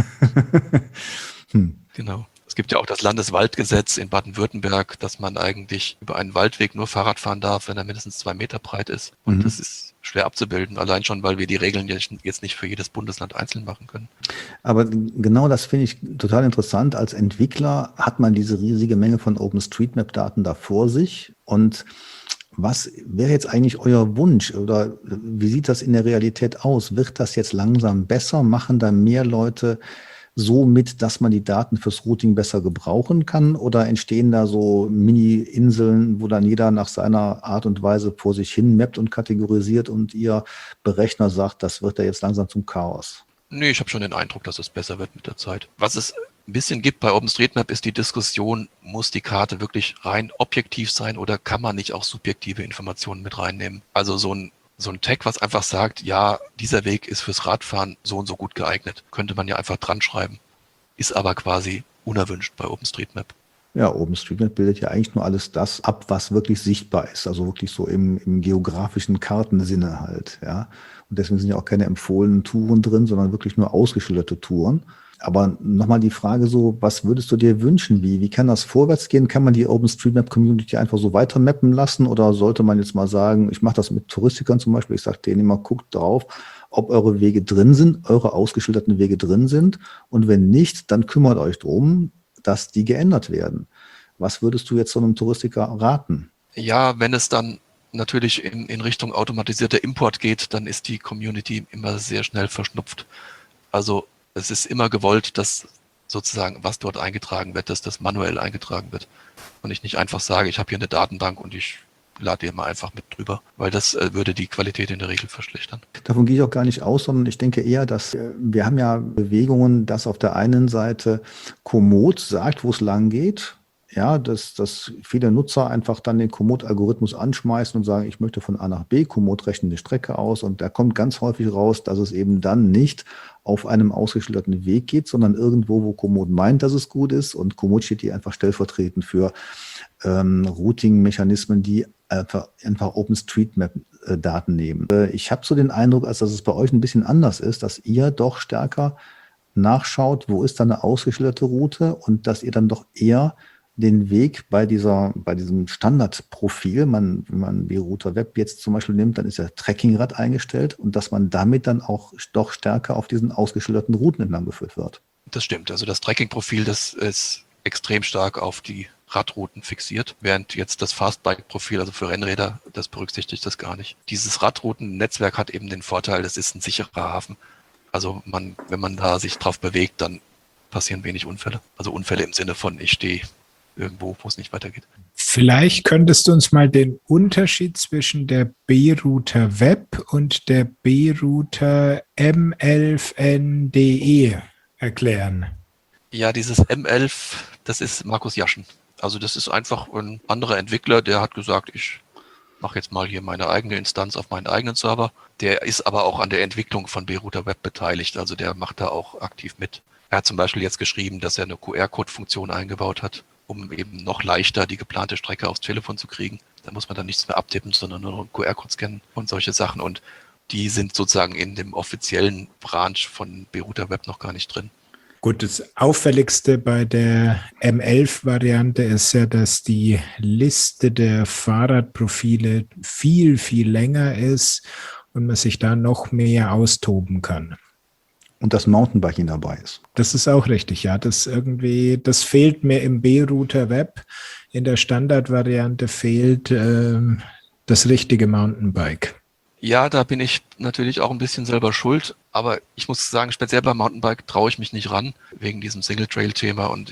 hm. Genau. Es gibt ja auch das Landeswaldgesetz in Baden-Württemberg, dass man eigentlich über einen Waldweg nur Fahrrad fahren darf, wenn er mindestens zwei Meter breit ist. Und mhm. das ist schwer abzubilden, allein schon, weil wir die Regeln jetzt nicht für jedes Bundesland einzeln machen können. Aber genau das finde ich total interessant. Als Entwickler hat man diese riesige Menge von OpenStreetMap-Daten da vor sich. Und was wäre jetzt eigentlich euer Wunsch oder wie sieht das in der Realität aus? Wird das jetzt langsam besser? Machen da mehr Leute so mit, dass man die Daten fürs Routing besser gebrauchen kann? Oder entstehen da so Mini-Inseln, wo dann jeder nach seiner Art und Weise vor sich hin mappt und kategorisiert und ihr Berechner sagt, das wird ja jetzt langsam zum Chaos? Nee, ich habe schon den Eindruck, dass es besser wird mit der Zeit. Was es ein bisschen gibt bei OpenStreetMap ist die Diskussion, muss die Karte wirklich rein objektiv sein oder kann man nicht auch subjektive Informationen mit reinnehmen? Also so ein So ein Tag, was einfach sagt, ja, dieser Weg ist fürs Radfahren so und so gut geeignet, könnte man ja einfach dran schreiben. Ist aber quasi unerwünscht bei OpenStreetMap. Ja, OpenStreetMap bildet ja eigentlich nur alles das ab, was wirklich sichtbar ist, also wirklich so im, im geografischen Kartensinne halt, ja. Und deswegen sind ja auch keine empfohlenen Touren drin, sondern wirklich nur ausgeschilderte Touren. Aber nochmal die Frage so, was würdest du dir wünschen? Wie, wie kann das vorwärts gehen? Kann man die OpenStreetMap-Community einfach so weiter mappen lassen? Oder sollte man jetzt mal sagen, ich mache das mit Touristikern zum Beispiel, ich sage denen immer, guckt drauf, ob eure Wege drin sind, eure ausgeschilderten Wege drin sind. Und wenn nicht, dann kümmert euch drum, dass die geändert werden. Was würdest du jetzt so einem Touristiker raten? Ja, wenn es dann natürlich in, in Richtung automatisierter Import geht, dann ist die Community immer sehr schnell verschnupft. Also es ist immer gewollt, dass sozusagen, was dort eingetragen wird, dass das manuell eingetragen wird. Und ich nicht einfach sage, ich habe hier eine Datenbank und ich lade die mal einfach mit drüber, weil das äh, würde die Qualität in der Regel verschlechtern. Davon gehe ich auch gar nicht aus, sondern ich denke eher, dass äh, wir haben ja Bewegungen, dass auf der einen Seite Komoot sagt, wo es lang geht. Ja, dass, dass viele Nutzer einfach dann den Komoot-Algorithmus anschmeißen und sagen, ich möchte von A nach B, Komoot rechnet eine Strecke aus und da kommt ganz häufig raus, dass es eben dann nicht auf einem ausgeschilderten Weg geht, sondern irgendwo, wo Komoot meint, dass es gut ist und Komoot steht hier einfach stellvertretend für ähm, Routing-Mechanismen, die einfach, einfach OpenStreetMap-Daten nehmen. Äh, ich habe so den Eindruck, als dass es bei euch ein bisschen anders ist, dass ihr doch stärker nachschaut, wo ist da eine ausgeschilderte Route und dass ihr dann doch eher den Weg bei dieser, bei diesem Standardprofil, man, wenn man die Router Web jetzt zum Beispiel nimmt, dann ist ja Trackingrad eingestellt und dass man damit dann auch doch stärker auf diesen ausgeschilderten Routen entlang geführt wird. Das stimmt. Also das Tracking-Profil, das ist extrem stark auf die Radrouten fixiert, während jetzt das Fastbike-Profil, also für Rennräder, das berücksichtigt das gar nicht. Dieses Radroutennetzwerk hat eben den Vorteil, das ist ein sicherer Hafen. Also man, wenn man da sich drauf bewegt, dann passieren wenig Unfälle. Also Unfälle im Sinne von, ich stehe irgendwo, wo es nicht weitergeht. Vielleicht könntest du uns mal den Unterschied zwischen der B-Router Web und der B-Router M elf N D E erklären. Ja, dieses M elf, das ist Markus Jaschen. Also das ist einfach ein anderer Entwickler, der hat gesagt, ich mache jetzt mal hier meine eigene Instanz auf meinen eigenen Server. Der ist aber auch an der Entwicklung von B-Router Web beteiligt, also der macht da auch aktiv mit. Er hat zum Beispiel jetzt geschrieben, dass er eine Q R-Code-Funktion eingebaut hat, um eben noch leichter die geplante Strecke aufs Telefon zu kriegen. Da muss man dann nichts mehr abtippen, sondern nur noch einen Q R-Code scannen und solche Sachen. Und die sind sozusagen in dem offiziellen Branch von B-Router Web noch gar nicht drin. Gut, das Auffälligste bei der M elf-Variante ist ja, dass die Liste der Fahrradprofile viel, viel länger ist und man sich da noch mehr austoben kann. Und das Mountainbiking dabei ist. Das ist auch richtig, ja. Das irgendwie, das fehlt mir im B-Router Web. In der Standardvariante fehlt ähm, das richtige Mountainbike. Ja, da bin ich natürlich auch ein bisschen selber schuld, aber ich muss sagen, speziell beim Mountainbike traue ich mich nicht ran, wegen diesem Single-Trail-Thema und ich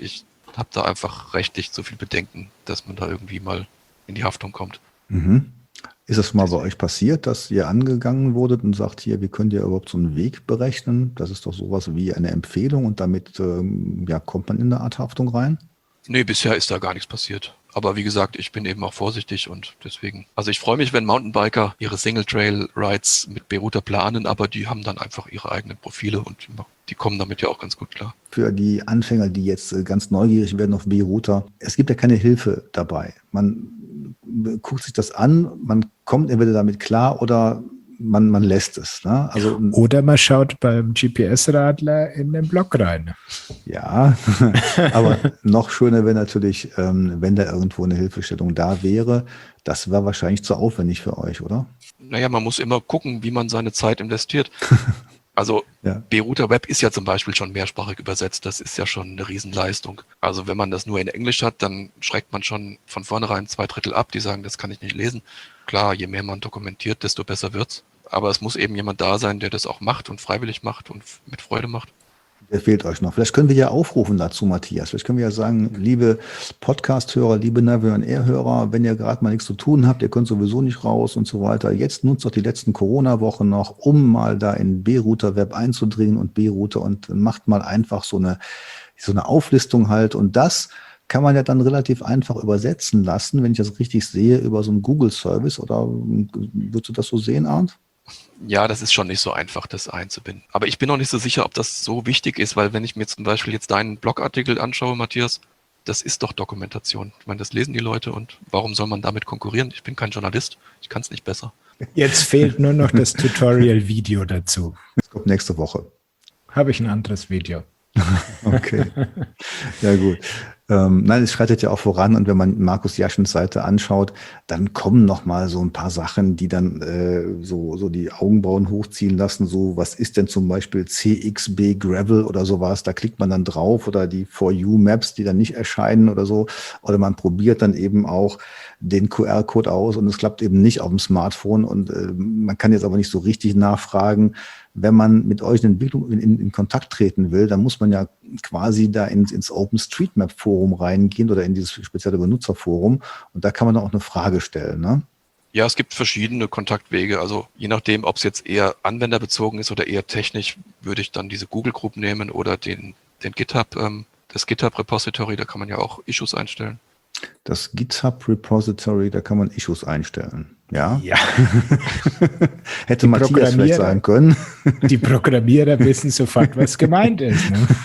habe da einfach rechtlich so viel Bedenken, dass man da irgendwie mal in die Haftung kommt. Mhm. Ist das mal bei euch passiert, dass ihr angegangen wurdet und sagt, hier, wie könnt ihr überhaupt so einen Weg berechnen? Das ist doch sowas wie eine Empfehlung und damit ähm, ja, kommt man in eine Art Haftung rein? Nee, bisher ist da gar nichts passiert. Aber wie gesagt, ich bin eben auch vorsichtig und deswegen, also ich freue mich, wenn Mountainbiker ihre Single-Trail-Rides mit B-Router planen, aber die haben dann einfach ihre eigenen Profile und die kommen damit ja auch ganz gut klar. Für die Anfänger, die jetzt ganz neugierig werden auf B-Router, es gibt ja keine Hilfe dabei. Man guckt sich das an, man kommt entweder damit klar oder man, man lässt es. Ne? Also, oder man schaut beim G P S-Radler in den Blog rein. Ja, aber noch schöner wäre natürlich, ähm, wenn da irgendwo eine Hilfestellung da wäre. Das wäre wahrscheinlich zu aufwendig für euch, oder? Naja, man muss immer gucken, wie man seine Zeit investiert. Also ja. B-Router Web ist ja zum Beispiel schon mehrsprachig übersetzt. Das ist ja schon eine Riesenleistung. Also wenn man das nur in Englisch hat, dann schreckt man schon von vornherein zwei Drittel ab, die sagen, das kann ich nicht lesen. Klar, je mehr man dokumentiert, desto besser wird's. Aber es muss eben jemand da sein, der das auch macht und freiwillig macht und mit Freude macht. Der fehlt euch noch. Vielleicht können wir ja aufrufen dazu, Matthias. Vielleicht können wir ja sagen, liebe Podcast-Hörer, liebe Navi on Air-Hörer, wenn ihr gerade mal nichts zu tun habt, ihr könnt sowieso nicht raus und so weiter. Jetzt nutzt doch die letzten Corona-Wochen noch, um mal da in B-Router Web einzudringen und B-Router und macht mal einfach so eine, so eine Auflistung halt. Und das kann man ja dann relativ einfach übersetzen lassen, wenn ich das richtig sehe, über so einen Google-Service. Oder würdest du das so sehen, Arndt? Ja, das ist schon nicht so einfach, das einzubinden. Aber ich bin noch nicht so sicher, ob das so wichtig ist, weil wenn ich mir zum Beispiel jetzt deinen Blogartikel anschaue, Matthias, das ist doch Dokumentation. Ich meine, das lesen die Leute und warum soll man damit konkurrieren? Ich bin kein Journalist, ich kann es nicht besser. Jetzt fehlt nur noch das Tutorial-Video dazu. Das kommt nächste Woche. Habe ich ein anderes Video. Okay, ja gut. Ähm, nein, es schreitet ja auch voran und wenn man Markus Jaschens Seite anschaut, dann kommen noch mal so ein paar Sachen, die dann äh, so, so die Augenbrauen hochziehen lassen. So, was ist denn zum Beispiel C X B Gravel oder sowas? Da klickt man dann drauf oder die For You Maps, die dann nicht erscheinen oder so. Oder man probiert dann eben auch den Q R-Code aus und es klappt eben nicht auf dem Smartphone und äh, man kann jetzt aber nicht so richtig nachfragen. Wenn man mit euch in, Entwicklung, in, in Kontakt treten will, dann muss man ja quasi da ins, ins OpenStreetMap-Forum reingehen oder in dieses spezielle Benutzerforum und da kann man dann auch eine Frage stellen, ne? Ja, es gibt verschiedene Kontaktwege. Also je nachdem, ob es jetzt eher anwenderbezogen ist oder eher technisch, würde ich dann diese Google Group nehmen oder den, den GitHub, ähm, das GitHub-Repository, da kann man ja auch Issues einstellen. Das GitHub-Repository, da kann man Issues einstellen. Ja. Ja. Hätte Die Matthias vielleicht sagen können. Die Programmierer wissen sofort, was gemeint ist.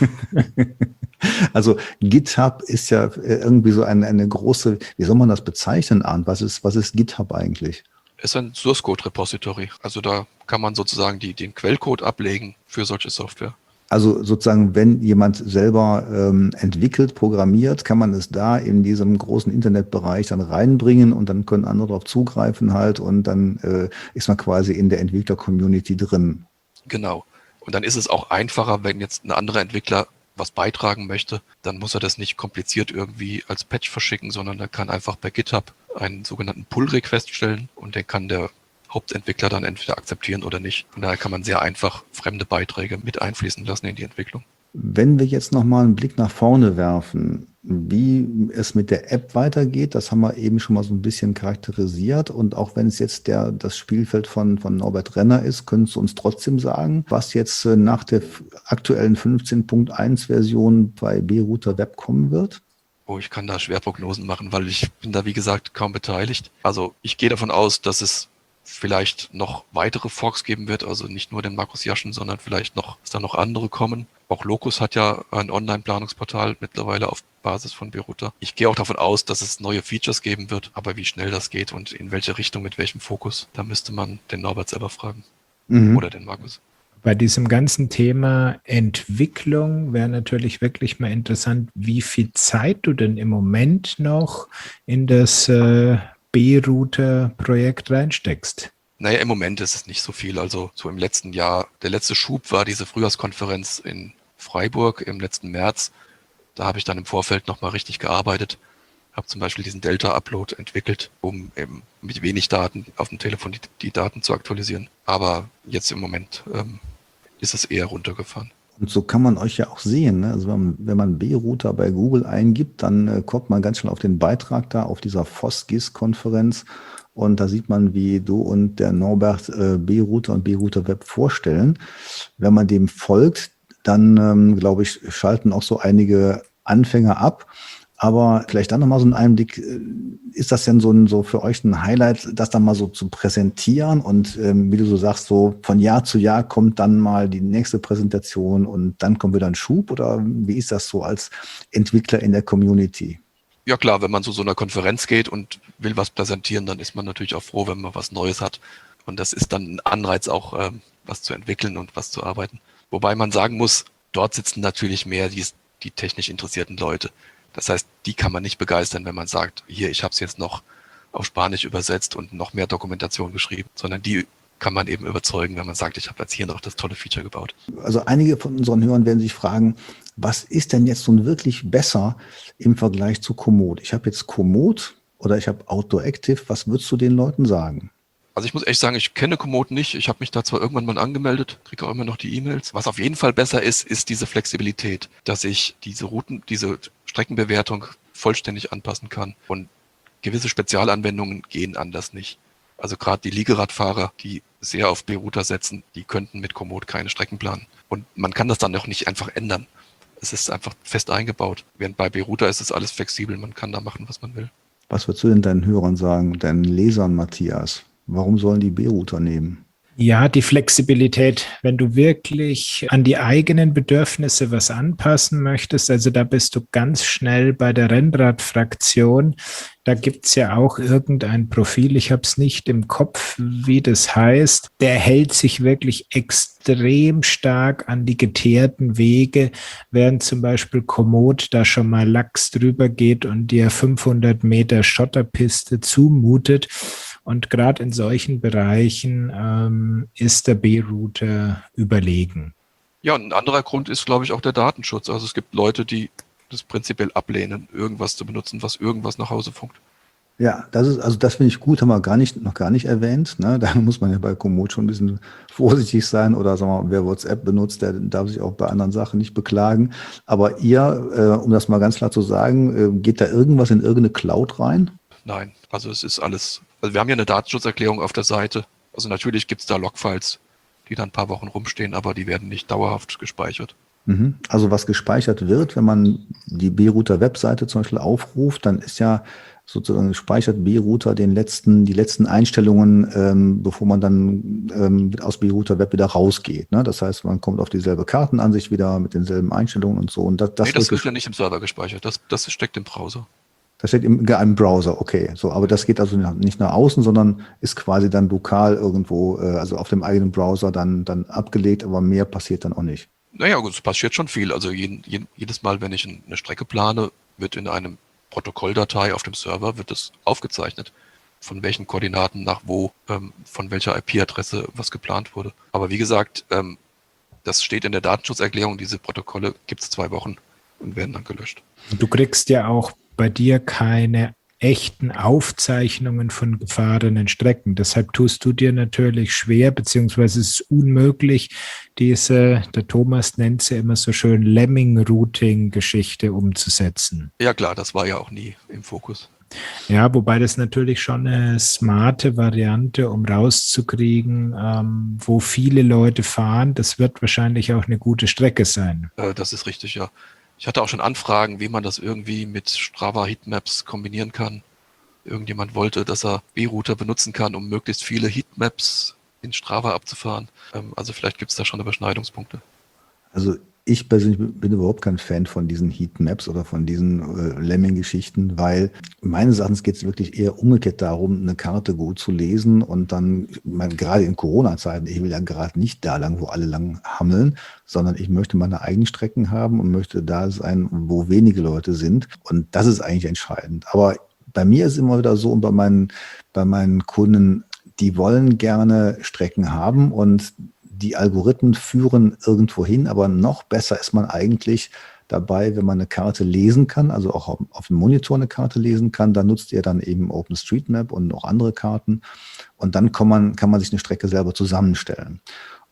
Ne? Also GitHub ist ja irgendwie so eine, eine große, wie soll man das bezeichnen, Arndt? Was ist, was ist GitHub eigentlich? Es ist ein Source Code Repository. Also da kann man sozusagen die, den Quellcode ablegen für solche Software. Also sozusagen, wenn jemand selber ähm, entwickelt, programmiert, kann man es da in diesem großen Internetbereich dann reinbringen und dann können andere darauf zugreifen halt und dann äh, ist man quasi in der Entwickler-Community drin. Genau. Und dann ist es auch einfacher, wenn jetzt ein anderer Entwickler was beitragen möchte, dann muss er das nicht kompliziert irgendwie als Patch verschicken, sondern er kann einfach bei GitHub einen sogenannten Pull-Request stellen und den kann der Hauptentwickler dann entweder akzeptieren oder nicht. Von daher kann man sehr einfach fremde Beiträge mit einfließen lassen in die Entwicklung. Wenn wir jetzt nochmal einen Blick nach vorne werfen, wie es mit der App weitergeht, das haben wir eben schon mal so ein bisschen charakterisiert. Und auch wenn es jetzt der, das Spielfeld von, von Norbert Renner ist, können Sie uns trotzdem sagen, was jetzt nach der aktuellen fünfzehn Punkt eins Version bei B-Router Web kommen wird? Oh, ich kann da schwer Prognosen machen, weil ich bin da, wie gesagt, kaum beteiligt. Also ich gehe davon aus, dass es vielleicht noch weitere Forks geben wird, also nicht nur den Markus Jaschen, sondern vielleicht noch, dass da noch andere kommen. Auch Locus hat ja ein Online-Planungsportal mittlerweile auf Basis von B-Router. Ich gehe auch davon aus, dass es neue Features geben wird, aber wie schnell das geht und in welche Richtung, mit welchem Fokus, da müsste man den Norbert selber fragen. Mhm. Oder den Markus. Bei diesem ganzen Thema Entwicklung wäre natürlich wirklich mal interessant, wie viel Zeit du denn im Moment noch in das äh, B-Router-Projekt reinsteckst. Naja, im Moment ist es nicht so viel. Also so im letzten Jahr, der letzte Schub war diese Frühjahrskonferenz in Freiburg im letzten März. Da habe ich dann im Vorfeld nochmal richtig gearbeitet. Habe zum Beispiel diesen Delta-Upload entwickelt, um eben mit wenig Daten auf dem Telefon die, die Daten zu aktualisieren. Aber jetzt im Moment ähm, ist es eher runtergefahren. Und so kann man euch ja auch sehen. Ne? Also wenn man, wenn man B-Router bei Google eingibt, dann äh, kommt man ganz schnell auf den Beitrag da, auf dieser F O S G I S-Konferenz. Und da sieht man, wie du und der Norbert äh, B-Router und B-Router Web vorstellen. Wenn man dem folgt, dann, ähm, glaube ich, schalten auch so einige Anfänger ab. Aber vielleicht dann nochmal so ein Einblick, ist das denn so, ein, so für euch ein Highlight, das dann mal so zu präsentieren und ähm, wie du so sagst, so von Jahr zu Jahr kommt dann mal die nächste Präsentation und dann kommt wieder ein Schub oder wie ist das so als Entwickler in der Community? Ja klar, wenn man zu so einer Konferenz geht und will was präsentieren, dann ist man natürlich auch froh, wenn man was Neues hat. Und das ist dann ein Anreiz auch, ähm, was zu entwickeln und was zu arbeiten. Wobei man sagen muss, dort sitzen natürlich mehr die, die technisch interessierten Leute. Das heißt, die kann man nicht begeistern, wenn man sagt, hier, ich habe es jetzt noch auf Spanisch übersetzt und noch mehr Dokumentation geschrieben, sondern die kann man eben überzeugen, wenn man sagt, ich habe jetzt hier noch das tolle Feature gebaut. Also einige von unseren Hörern werden sich fragen, was ist denn jetzt nun wirklich besser im Vergleich zu Komoot? Ich habe jetzt Komoot oder ich habe Outdoor Active. Was würdest du den Leuten sagen? Also ich muss echt sagen, ich kenne Komoot nicht. Ich habe mich da zwar irgendwann mal angemeldet, kriege auch immer noch die E-Mails. Was auf jeden Fall besser ist, ist diese Flexibilität, dass ich diese Routen, diese Streckenbewertung vollständig anpassen kann. Und gewisse Spezialanwendungen gehen anders nicht. Also gerade die Liegeradfahrer, die sehr auf B-Router setzen, die könnten mit Komoot keine Strecken planen. Und man kann das dann auch nicht einfach ändern. Es ist einfach fest eingebaut. Während bei B-Router ist es alles flexibel. Man kann da machen, was man will. Was würdest du denn deinen Hörern sagen, deinen Lesern, Matthias? Warum sollen die B-Router nehmen? Ja, die Flexibilität, wenn du wirklich an die eigenen Bedürfnisse was anpassen möchtest, also da bist du ganz schnell bei der Rennradfraktion. Da gibt's ja auch irgendein Profil, ich habe es nicht im Kopf, wie das heißt. Der hält sich wirklich extrem stark an die geteerten Wege, während zum Beispiel Komoot da schon mal lax drüber geht und dir fünfhundert Meter Schotterpiste zumutet. Und gerade in solchen Bereichen ähm, ist der B-Router überlegen. Ja, und ein anderer Grund ist, glaube ich, auch der Datenschutz. Also es gibt Leute, die das prinzipiell ablehnen, irgendwas zu benutzen, was irgendwas nach Hause funkt. Ja, das ist, also das finde ich gut, haben wir gar nicht, noch gar nicht erwähnt. Ne? Da muss man ja bei Komoot schon ein bisschen vorsichtig sein oder sagen wir mal, wer WhatsApp benutzt, der darf sich auch bei anderen Sachen nicht beklagen. Aber ihr, äh, um das mal ganz klar zu sagen, äh, geht da irgendwas in irgendeine Cloud rein? Nein, also es ist alles, also wir haben ja eine Datenschutzerklärung auf der Seite. Also natürlich gibt es da Logfiles, die dann ein paar Wochen rumstehen, aber die werden nicht dauerhaft gespeichert. Mhm. Also was gespeichert wird, wenn man die B-Router-Webseite zum Beispiel aufruft, dann ist ja sozusagen speichert B-Router den letzten, die letzten Einstellungen, ähm, bevor man dann ähm, aus B-Router Web wieder rausgeht. Ne? Das heißt, man kommt auf dieselbe Kartenansicht wieder mit denselben Einstellungen und so. Und das, das, nee, das wird ja nicht im Server gespeichert, das, das steckt im Browser. Das steht im, im Browser, okay. So, aber das geht also nicht nach außen, sondern ist quasi dann lokal irgendwo, äh, also auf dem eigenen Browser dann, dann abgelegt, aber mehr passiert dann auch nicht. Naja, es passiert schon viel. Also jeden, jeden, jedes Mal, wenn ich eine Strecke plane, wird in einem Protokolldatei auf dem Server wird es aufgezeichnet, von welchen Koordinaten nach wo, ähm, von welcher I P-Adresse was geplant wurde. Aber wie gesagt, ähm, das steht in der Datenschutzerklärung, diese Protokolle gibt es zwei Wochen und werden dann gelöscht. Du kriegst ja auch bei dir keine echten Aufzeichnungen von gefahrenen Strecken. Deshalb tust du dir natürlich schwer, beziehungsweise es ist unmöglich, diese, der Thomas nennt sie immer so schön, Lemming-Routing-Geschichte umzusetzen. Ja klar, das war ja auch nie im Fokus. Ja, wobei das natürlich schon eine smarte Variante, um rauszukriegen, ähm, wo viele Leute fahren. Das wird wahrscheinlich auch eine gute Strecke sein. Äh, das ist richtig, ja. Ich hatte auch schon Anfragen, wie man das irgendwie mit Strava Heatmaps kombinieren kann. Irgendjemand wollte, dass er B-Router benutzen kann, um möglichst viele Heatmaps in Strava abzufahren. Ähm, also vielleicht gibt es da schon Überschneidungspunkte. Also ich persönlich bin überhaupt kein Fan von diesen Heatmaps oder von diesen äh, Lemming-Geschichten, weil meines Erachtens geht es wirklich eher umgekehrt darum, eine Karte gut zu lesen und dann, ich meine, gerade in Corona-Zeiten, ich will ja gerade nicht da lang, wo alle lang hammeln, sondern ich möchte meine eigenen Strecken haben und möchte da sein, wo wenige Leute sind. Und das ist eigentlich entscheidend. Aber bei mir ist immer wieder so und bei meinen, bei meinen Kunden, die wollen gerne Strecken haben und die Algorithmen führen irgendwo hin, aber noch besser ist man eigentlich dabei, wenn man eine Karte lesen kann, also auch auf dem Monitor eine Karte lesen kann, dann nutzt ihr dann eben OpenStreetMap und noch andere Karten und dann kann man, kann man sich eine Strecke selber zusammenstellen.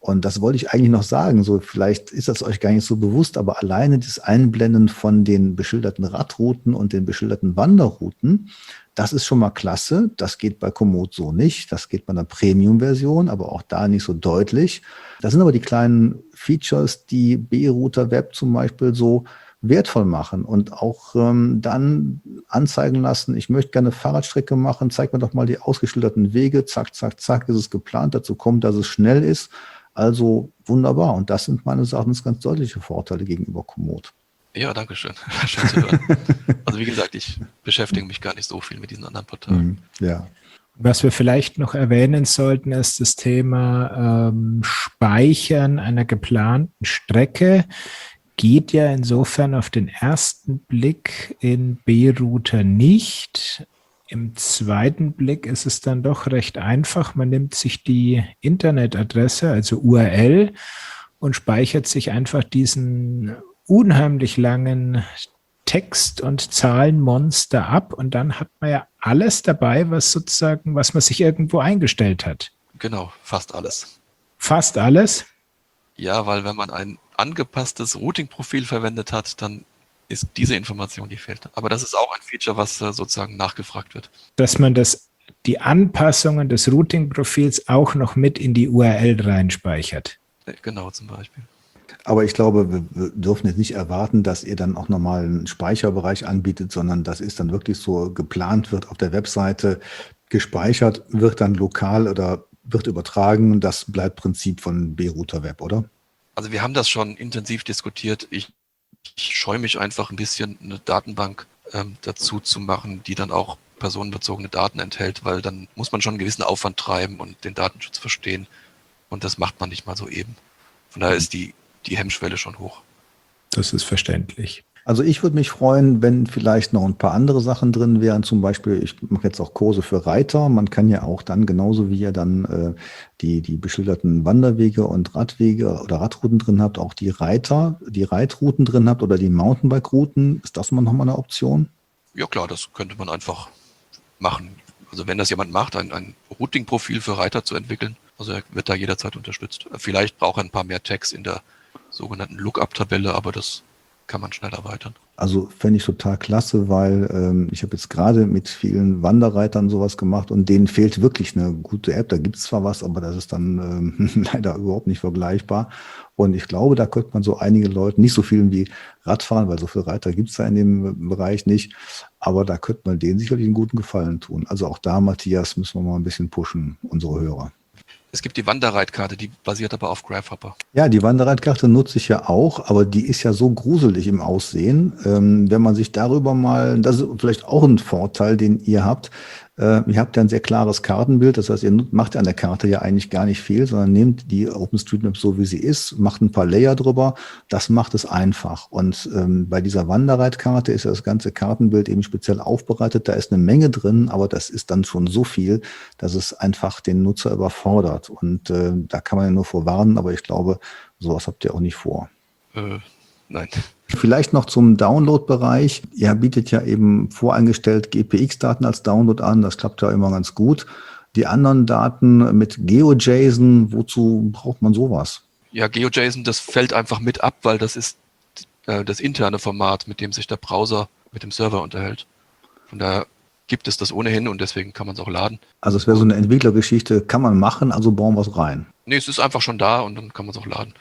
Und das wollte ich eigentlich noch sagen. So, vielleicht ist das euch gar nicht so bewusst, aber alleine das Einblenden von den beschilderten Radrouten und den beschilderten Wanderrouten, das ist schon mal klasse. Das geht bei Komoot so nicht. Das geht bei einer Premium-Version, aber auch da nicht so deutlich. Das sind aber die kleinen Features, die B-Router Web zum Beispiel so wertvoll machen und auch ähm, dann anzeigen lassen, ich möchte gerne Fahrradstrecke machen, zeig mir doch mal die ausgeschilderten Wege, zack, zack, zack, ist es geplant, dazu kommt, dass es schnell ist. Also wunderbar. Und das sind meines Erachtens ganz deutliche Vorteile gegenüber Komoot. Ja, danke schön. Schön zu hören. Also wie gesagt, ich beschäftige mich gar nicht so viel mit diesen anderen Portalen. Ja. Was wir vielleicht noch erwähnen sollten, ist das Thema ähm, Speichern einer geplanten Strecke. Geht ja insofern auf den ersten Blick in B-Router nicht. Im zweiten Blick ist es dann doch recht einfach. Man nimmt sich die Internetadresse, also U R L, und speichert sich einfach diesen unheimlich langen Text- und Zahlenmonster ab. Und dann hat man ja alles dabei, was sozusagen, was man sich irgendwo eingestellt hat. Genau, fast alles. Fast alles? Ja, weil wenn man ein angepasstes Routing-Profil verwendet hat, dann ist diese Information, die fehlt. Aber das ist auch ein Feature, was äh, sozusagen nachgefragt wird. Dass man das, die Anpassungen des Routing-Profils auch noch mit in die U R L reinspeichert. Genau, zum Beispiel. Aber ich glaube, wir dürfen jetzt nicht erwarten, dass ihr dann auch nochmal einen Speicherbereich anbietet, sondern das ist dann wirklich so geplant, wird auf der Webseite gespeichert, wird dann lokal oder wird übertragen. Das bleibt Prinzip von B-Router Web, oder? Also wir haben das schon intensiv diskutiert. Ich, ich scheue mich einfach ein bisschen, eine Datenbank ähm, dazu zu machen, die dann auch personenbezogene Daten enthält, weil dann muss man schon einen gewissen Aufwand treiben und den Datenschutz verstehen. Und das macht man nicht mal so eben. Von daher ist die, die Hemmschwelle schon hoch. Das ist verständlich. Also ich würde mich freuen, wenn vielleicht noch ein paar andere Sachen drin wären. Zum Beispiel, ich mache jetzt auch Kurse für Reiter. Man kann ja auch dann, genauso wie ihr dann äh, die, die beschilderten Wanderwege und Radwege oder Radrouten drin habt, auch die Reiter, die Reitrouten drin habt oder die Mountainbike-Routen. Ist das mal nochmal eine Option? Ja klar, das könnte man einfach machen. Also wenn das jemand macht, ein, ein Routing-Profil für Reiter zu entwickeln, also er wird da jederzeit unterstützt. Vielleicht braucht er ein paar mehr Tags in der sogenannten Lookup-Tabelle, aber das kann man schnell erweitern. Also fände ich total klasse, weil ähm, ich habe jetzt gerade mit vielen Wanderreitern sowas gemacht und denen fehlt wirklich eine gute App. Da gibt es zwar was, aber das ist dann ähm, leider überhaupt nicht vergleichbar. Und ich glaube, da könnte man so einige Leute, nicht so vielen wie Radfahren, weil so viele Reiter gibt es da in dem Bereich nicht, aber da könnte man denen sicherlich einen guten Gefallen tun. Also auch da, Matthias, müssen wir mal ein bisschen pushen, unsere Hörer. Es gibt die Wanderreitkarte, die basiert aber auf Graphhopper. Ja, die Wanderreitkarte nutze ich ja auch, aber die ist ja so gruselig im Aussehen. Ähm, wenn man sich darüber mal, das ist vielleicht auch ein Vorteil, den ihr habt. Äh, ihr habt ja ein sehr klares Kartenbild, das heißt, ihr macht an der Karte ja eigentlich gar nicht viel, sondern nehmt die OpenStreetMap so, wie sie ist, macht ein paar Layer drüber. Das macht es einfach. Und ähm, bei dieser Wanderreitkarte ist ja das ganze Kartenbild eben speziell aufbereitet. Da ist eine Menge drin, aber das ist dann schon so viel, dass es einfach den Nutzer überfordert. Und äh, da kann man ja nur vorwarnen, aber ich glaube, sowas habt ihr auch nicht vor. Äh, nein. Vielleicht noch zum Download-Bereich. Ihr bietet ja eben voreingestellt G P X-Daten als Download an. Das klappt ja immer ganz gut. Die anderen Daten mit GeoJSON, wozu braucht man sowas? Ja, GeoJSON, das fällt einfach mit ab, weil das ist äh, das interne Format, mit dem sich der Browser mit dem Server unterhält. Von daher gibt es das ohnehin und deswegen kann man es auch laden. Also es wäre so eine Entwicklergeschichte, kann man machen, also bauen wir es rein. Nee, es ist einfach schon da und dann kann man es auch laden.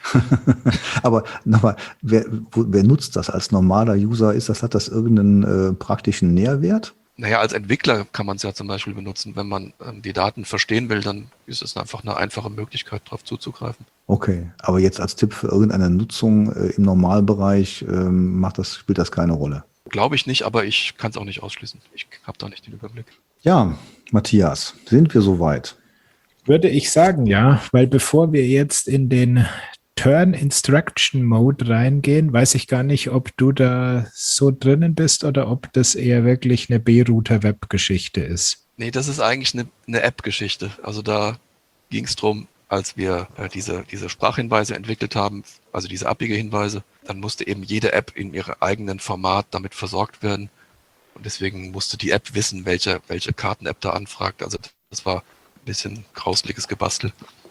Aber nochmal, wer, wer nutzt das als normaler User? Ist das, hat das irgendeinen äh, praktischen Nährwert? Naja, als Entwickler kann man es ja zum Beispiel benutzen. Wenn man ähm, die Daten verstehen will, dann ist es einfach eine einfache Möglichkeit, darauf zuzugreifen. Okay, aber jetzt als Tipp für irgendeine Nutzung äh, im Normalbereich ähm, macht das, spielt das keine Rolle? Glaube ich nicht, aber ich kann es auch nicht ausschließen. Ich habe da nicht den Überblick. Ja, Matthias, sind wir soweit? Würde ich sagen, ja, weil bevor wir jetzt in den Turn Instruction Mode reingehen, weiß ich gar nicht, ob du da so drinnen bist oder ob das eher wirklich eine B-Router Web-Geschichte ist. Nee, das ist eigentlich eine, eine App-Geschichte. Also da ging es darum, als wir äh, diese, diese Sprachhinweise entwickelt haben, also diese Abbiegehinweise, dann musste eben jede App in ihrem eigenen Format damit versorgt werden. Und deswegen musste die App wissen, welche, welche Karten-App da anfragt. Also das war ein bisschen grausliches Gebastel.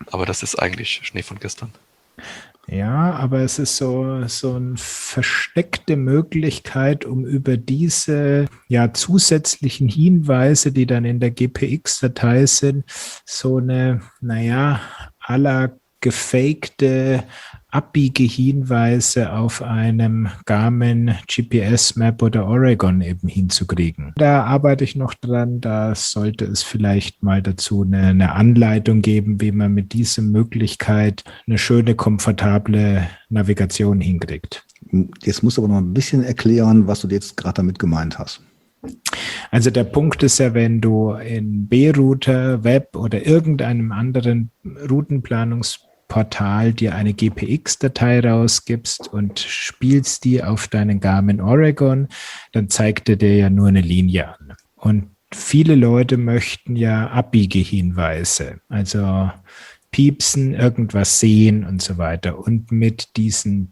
aber das ist eigentlich Schnee von gestern. Ja, aber es ist so, so eine versteckte Möglichkeit, um über diese ja, zusätzlichen Hinweise, die dann in der G P X-Datei sind, so eine, naja, à la gefakte Abbiegehinweise auf einem Garmin G P S-Map oder Oregon eben hinzukriegen. Da arbeite ich noch dran, da sollte es vielleicht mal dazu eine, eine Anleitung geben, wie man mit dieser Möglichkeit eine schöne, komfortable Navigation hinkriegt. Jetzt musst du aber noch ein bisschen erklären, was du jetzt gerade damit gemeint hast. Also der Punkt ist ja, wenn du in B-Router, Web oder irgendeinem anderen Routenplanungsportal dir eine G P X-Datei rausgibst und spielst die auf deinen Garmin Oregon, dann zeigt er dir ja nur eine Linie an. Und viele Leute möchten ja Abbiegehinweise, also piepsen, irgendwas sehen und so weiter. Und mit diesen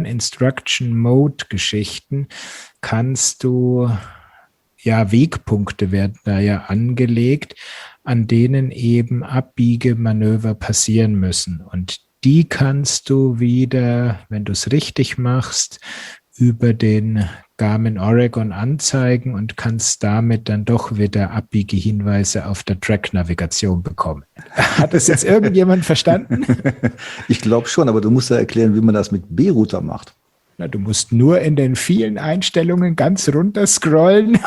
Turn-Instruction-Mode-Geschichten kannst du ja, Wegpunkte werden da ja angelegt, an denen eben Abbiegemanöver passieren müssen. Und die kannst du wieder, wenn du es richtig machst, über den Garmin Oregon anzeigen und kannst damit dann doch wieder Abbiegehinweise auf der Track-Navigation bekommen. Hat das jetzt irgendjemand verstanden? Ich glaube schon, aber du musst ja erklären, wie man das mit B-Router macht. Na, du musst nur in den vielen Einstellungen ganz runter scrollen.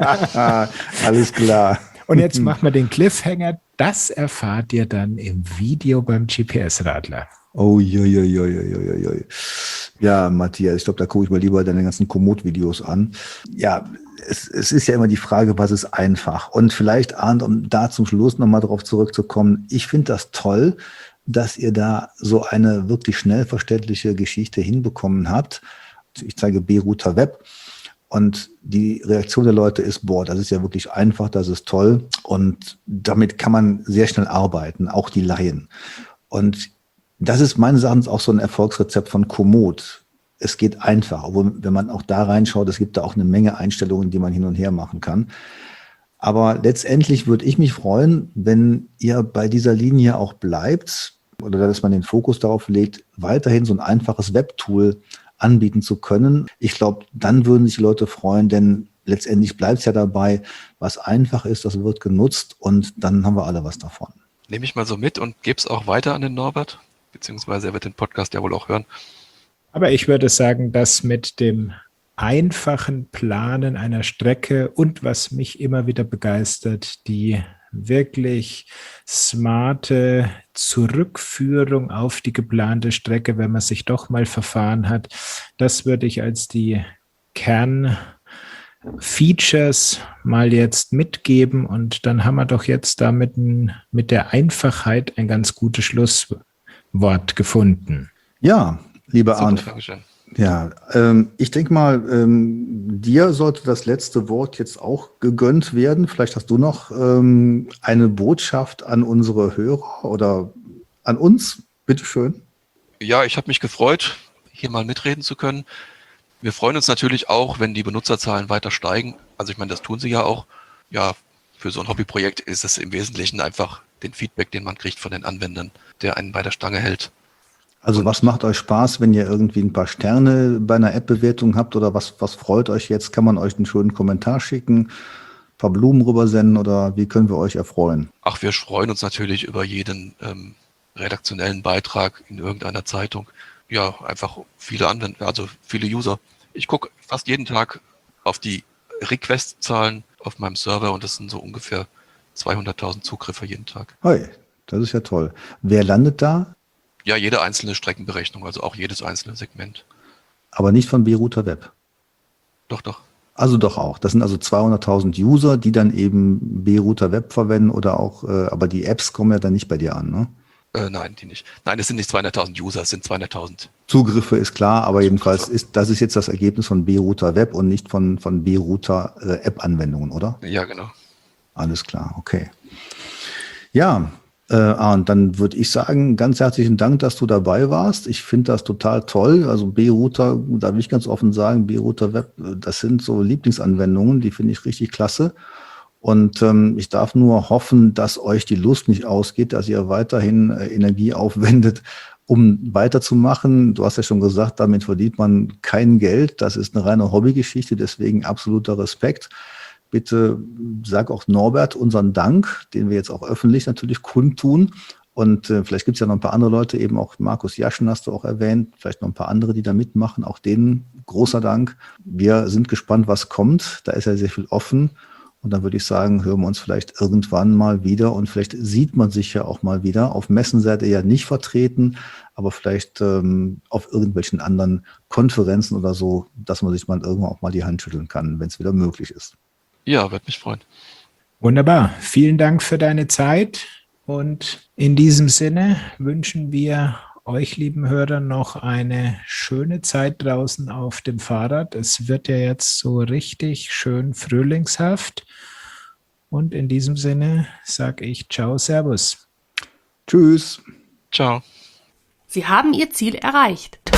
Alles klar. Und jetzt machen wir den Cliffhanger. Das erfahrt ihr dann im Video beim G P S-Radler. Oh, jo, jo, jo, jo, jo, jo. Ja, Matthias, ich glaube, da gucke ich mal lieber deine ganzen Komoot-Videos an. Ja, es, es ist ja immer die Frage, was ist einfach? Und vielleicht, Arndt, um da zum Schluss nochmal drauf zurückzukommen, ich finde das toll, dass ihr da so eine wirklich schnell verständliche Geschichte hinbekommen habt. Ich zeige B-Router Web und die Reaktion der Leute ist, boah, das ist ja wirklich einfach, das ist toll und damit kann man sehr schnell arbeiten, auch die Laien. Und das ist meines Erachtens auch so ein Erfolgsrezept von Komoot. Es geht einfach, obwohl, wenn man auch da reinschaut, es gibt da auch eine Menge Einstellungen, die man hin und her machen kann. Aber letztendlich würde ich mich freuen, wenn ihr bei dieser Linie auch bleibt oder dass man den Fokus darauf legt, weiterhin so ein einfaches Webtool anbieten zu können. Ich glaube, dann würden sich die Leute freuen, denn letztendlich bleibt es ja dabei, was einfach ist, das wird genutzt und dann haben wir alle was davon. Nehme ich mal so mit und gebe es auch weiter an den Norbert, beziehungsweise er wird den Podcast ja wohl auch hören. Aber ich würde sagen, dass mit dem einfachen Planen einer Strecke und was mich immer wieder begeistert, die wirklich smarte Zurückführung auf die geplante Strecke, wenn man sich doch mal verfahren hat, das würde ich als die Kernfeatures mal jetzt mitgeben und dann haben wir doch jetzt damit ein, mit der Einfachheit ein ganz gutes Schlusswort gefunden. Ja, lieber Super, Arndt. Dankeschön. Ja, ähm, ich denke mal, ähm, dir sollte das letzte Wort jetzt auch gegönnt werden. Vielleicht hast du noch ähm, eine Botschaft an unsere Hörer oder an uns. Bitteschön. Ja, ich habe mich gefreut, hier mal mitreden zu können. Wir freuen uns natürlich auch, wenn die Benutzerzahlen weiter steigen. Also ich meine, das tun sie ja auch. Ja, für so ein Hobbyprojekt ist es im Wesentlichen einfach den Feedback, den man kriegt von den Anwendern, der einen bei der Stange hält. Also was macht euch Spaß, wenn ihr irgendwie ein paar Sterne bei einer App-Bewertung habt oder was, was freut euch jetzt? Kann man euch einen schönen Kommentar schicken, ein paar Blumen rübersenden oder wie können wir euch erfreuen? Ach, wir freuen uns natürlich über jeden ähm, redaktionellen Beitrag in irgendeiner Zeitung. Ja, einfach viele Anwender, also viele User. Ich gucke fast jeden Tag auf die Request-Zahlen auf meinem Server und das sind so ungefähr zweihunderttausend Zugriffe jeden Tag. Hey, das ist ja toll. Wer landet da? Ja, jede einzelne Streckenberechnung, also auch jedes einzelne Segment. Aber nicht von B-Router Web. Doch, doch. Also doch auch. Das sind also zweihunderttausend User, die dann eben B-Router Web verwenden oder auch, äh, aber die Apps kommen ja dann nicht bei dir an, ne? Äh, nein, die nicht. Nein, es sind nicht zweihunderttausend User, es sind zweihunderttausend. Zugriffe ist klar, aber Zugriffe. Jedenfalls ist, das ist jetzt das Ergebnis von B-Router Web und nicht von, von B-Router äh, App-Anwendungen, oder? Ja, genau. Alles klar, okay. Ja, Äh, Arndt, dann würde ich sagen, ganz herzlichen Dank, dass du dabei warst. Ich finde das total toll. Also B-Router, da will ich ganz offen sagen, B-Router Web, das sind so Lieblingsanwendungen, die finde ich richtig klasse. Und ähm, ich darf nur hoffen, dass euch die Lust nicht ausgeht, dass ihr weiterhin äh, Energie aufwendet, um weiterzumachen. Du hast ja schon gesagt, damit verdient man kein Geld. Das ist eine reine Hobbygeschichte, deswegen absoluter Respekt. Bitte sag auch Norbert unseren Dank, den wir jetzt auch öffentlich natürlich kundtun. Und äh, vielleicht gibt es ja noch ein paar andere Leute, eben auch Markus Jaschen hast du auch erwähnt, vielleicht noch ein paar andere, die da mitmachen. Auch denen großer Dank. Wir sind gespannt, was kommt. Da ist ja sehr viel offen. Und dann würde ich sagen, hören wir uns vielleicht irgendwann mal wieder und vielleicht sieht man sich ja auch mal wieder. Auf Messen seid ihr ja nicht vertreten, aber vielleicht ähm, auf irgendwelchen anderen Konferenzen oder so, dass man sich mal irgendwann auch mal die Hand schütteln kann, wenn es wieder möglich ist. Ja, würde mich freuen. Wunderbar. Vielen Dank für deine Zeit und in diesem Sinne wünschen wir euch, lieben Hörern, noch eine schöne Zeit draußen auf dem Fahrrad. Es wird ja jetzt so richtig schön frühlingshaft. Und in diesem Sinne sage ich Ciao, Servus. Tschüss. Ciao. Sie haben Ihr Ziel erreicht.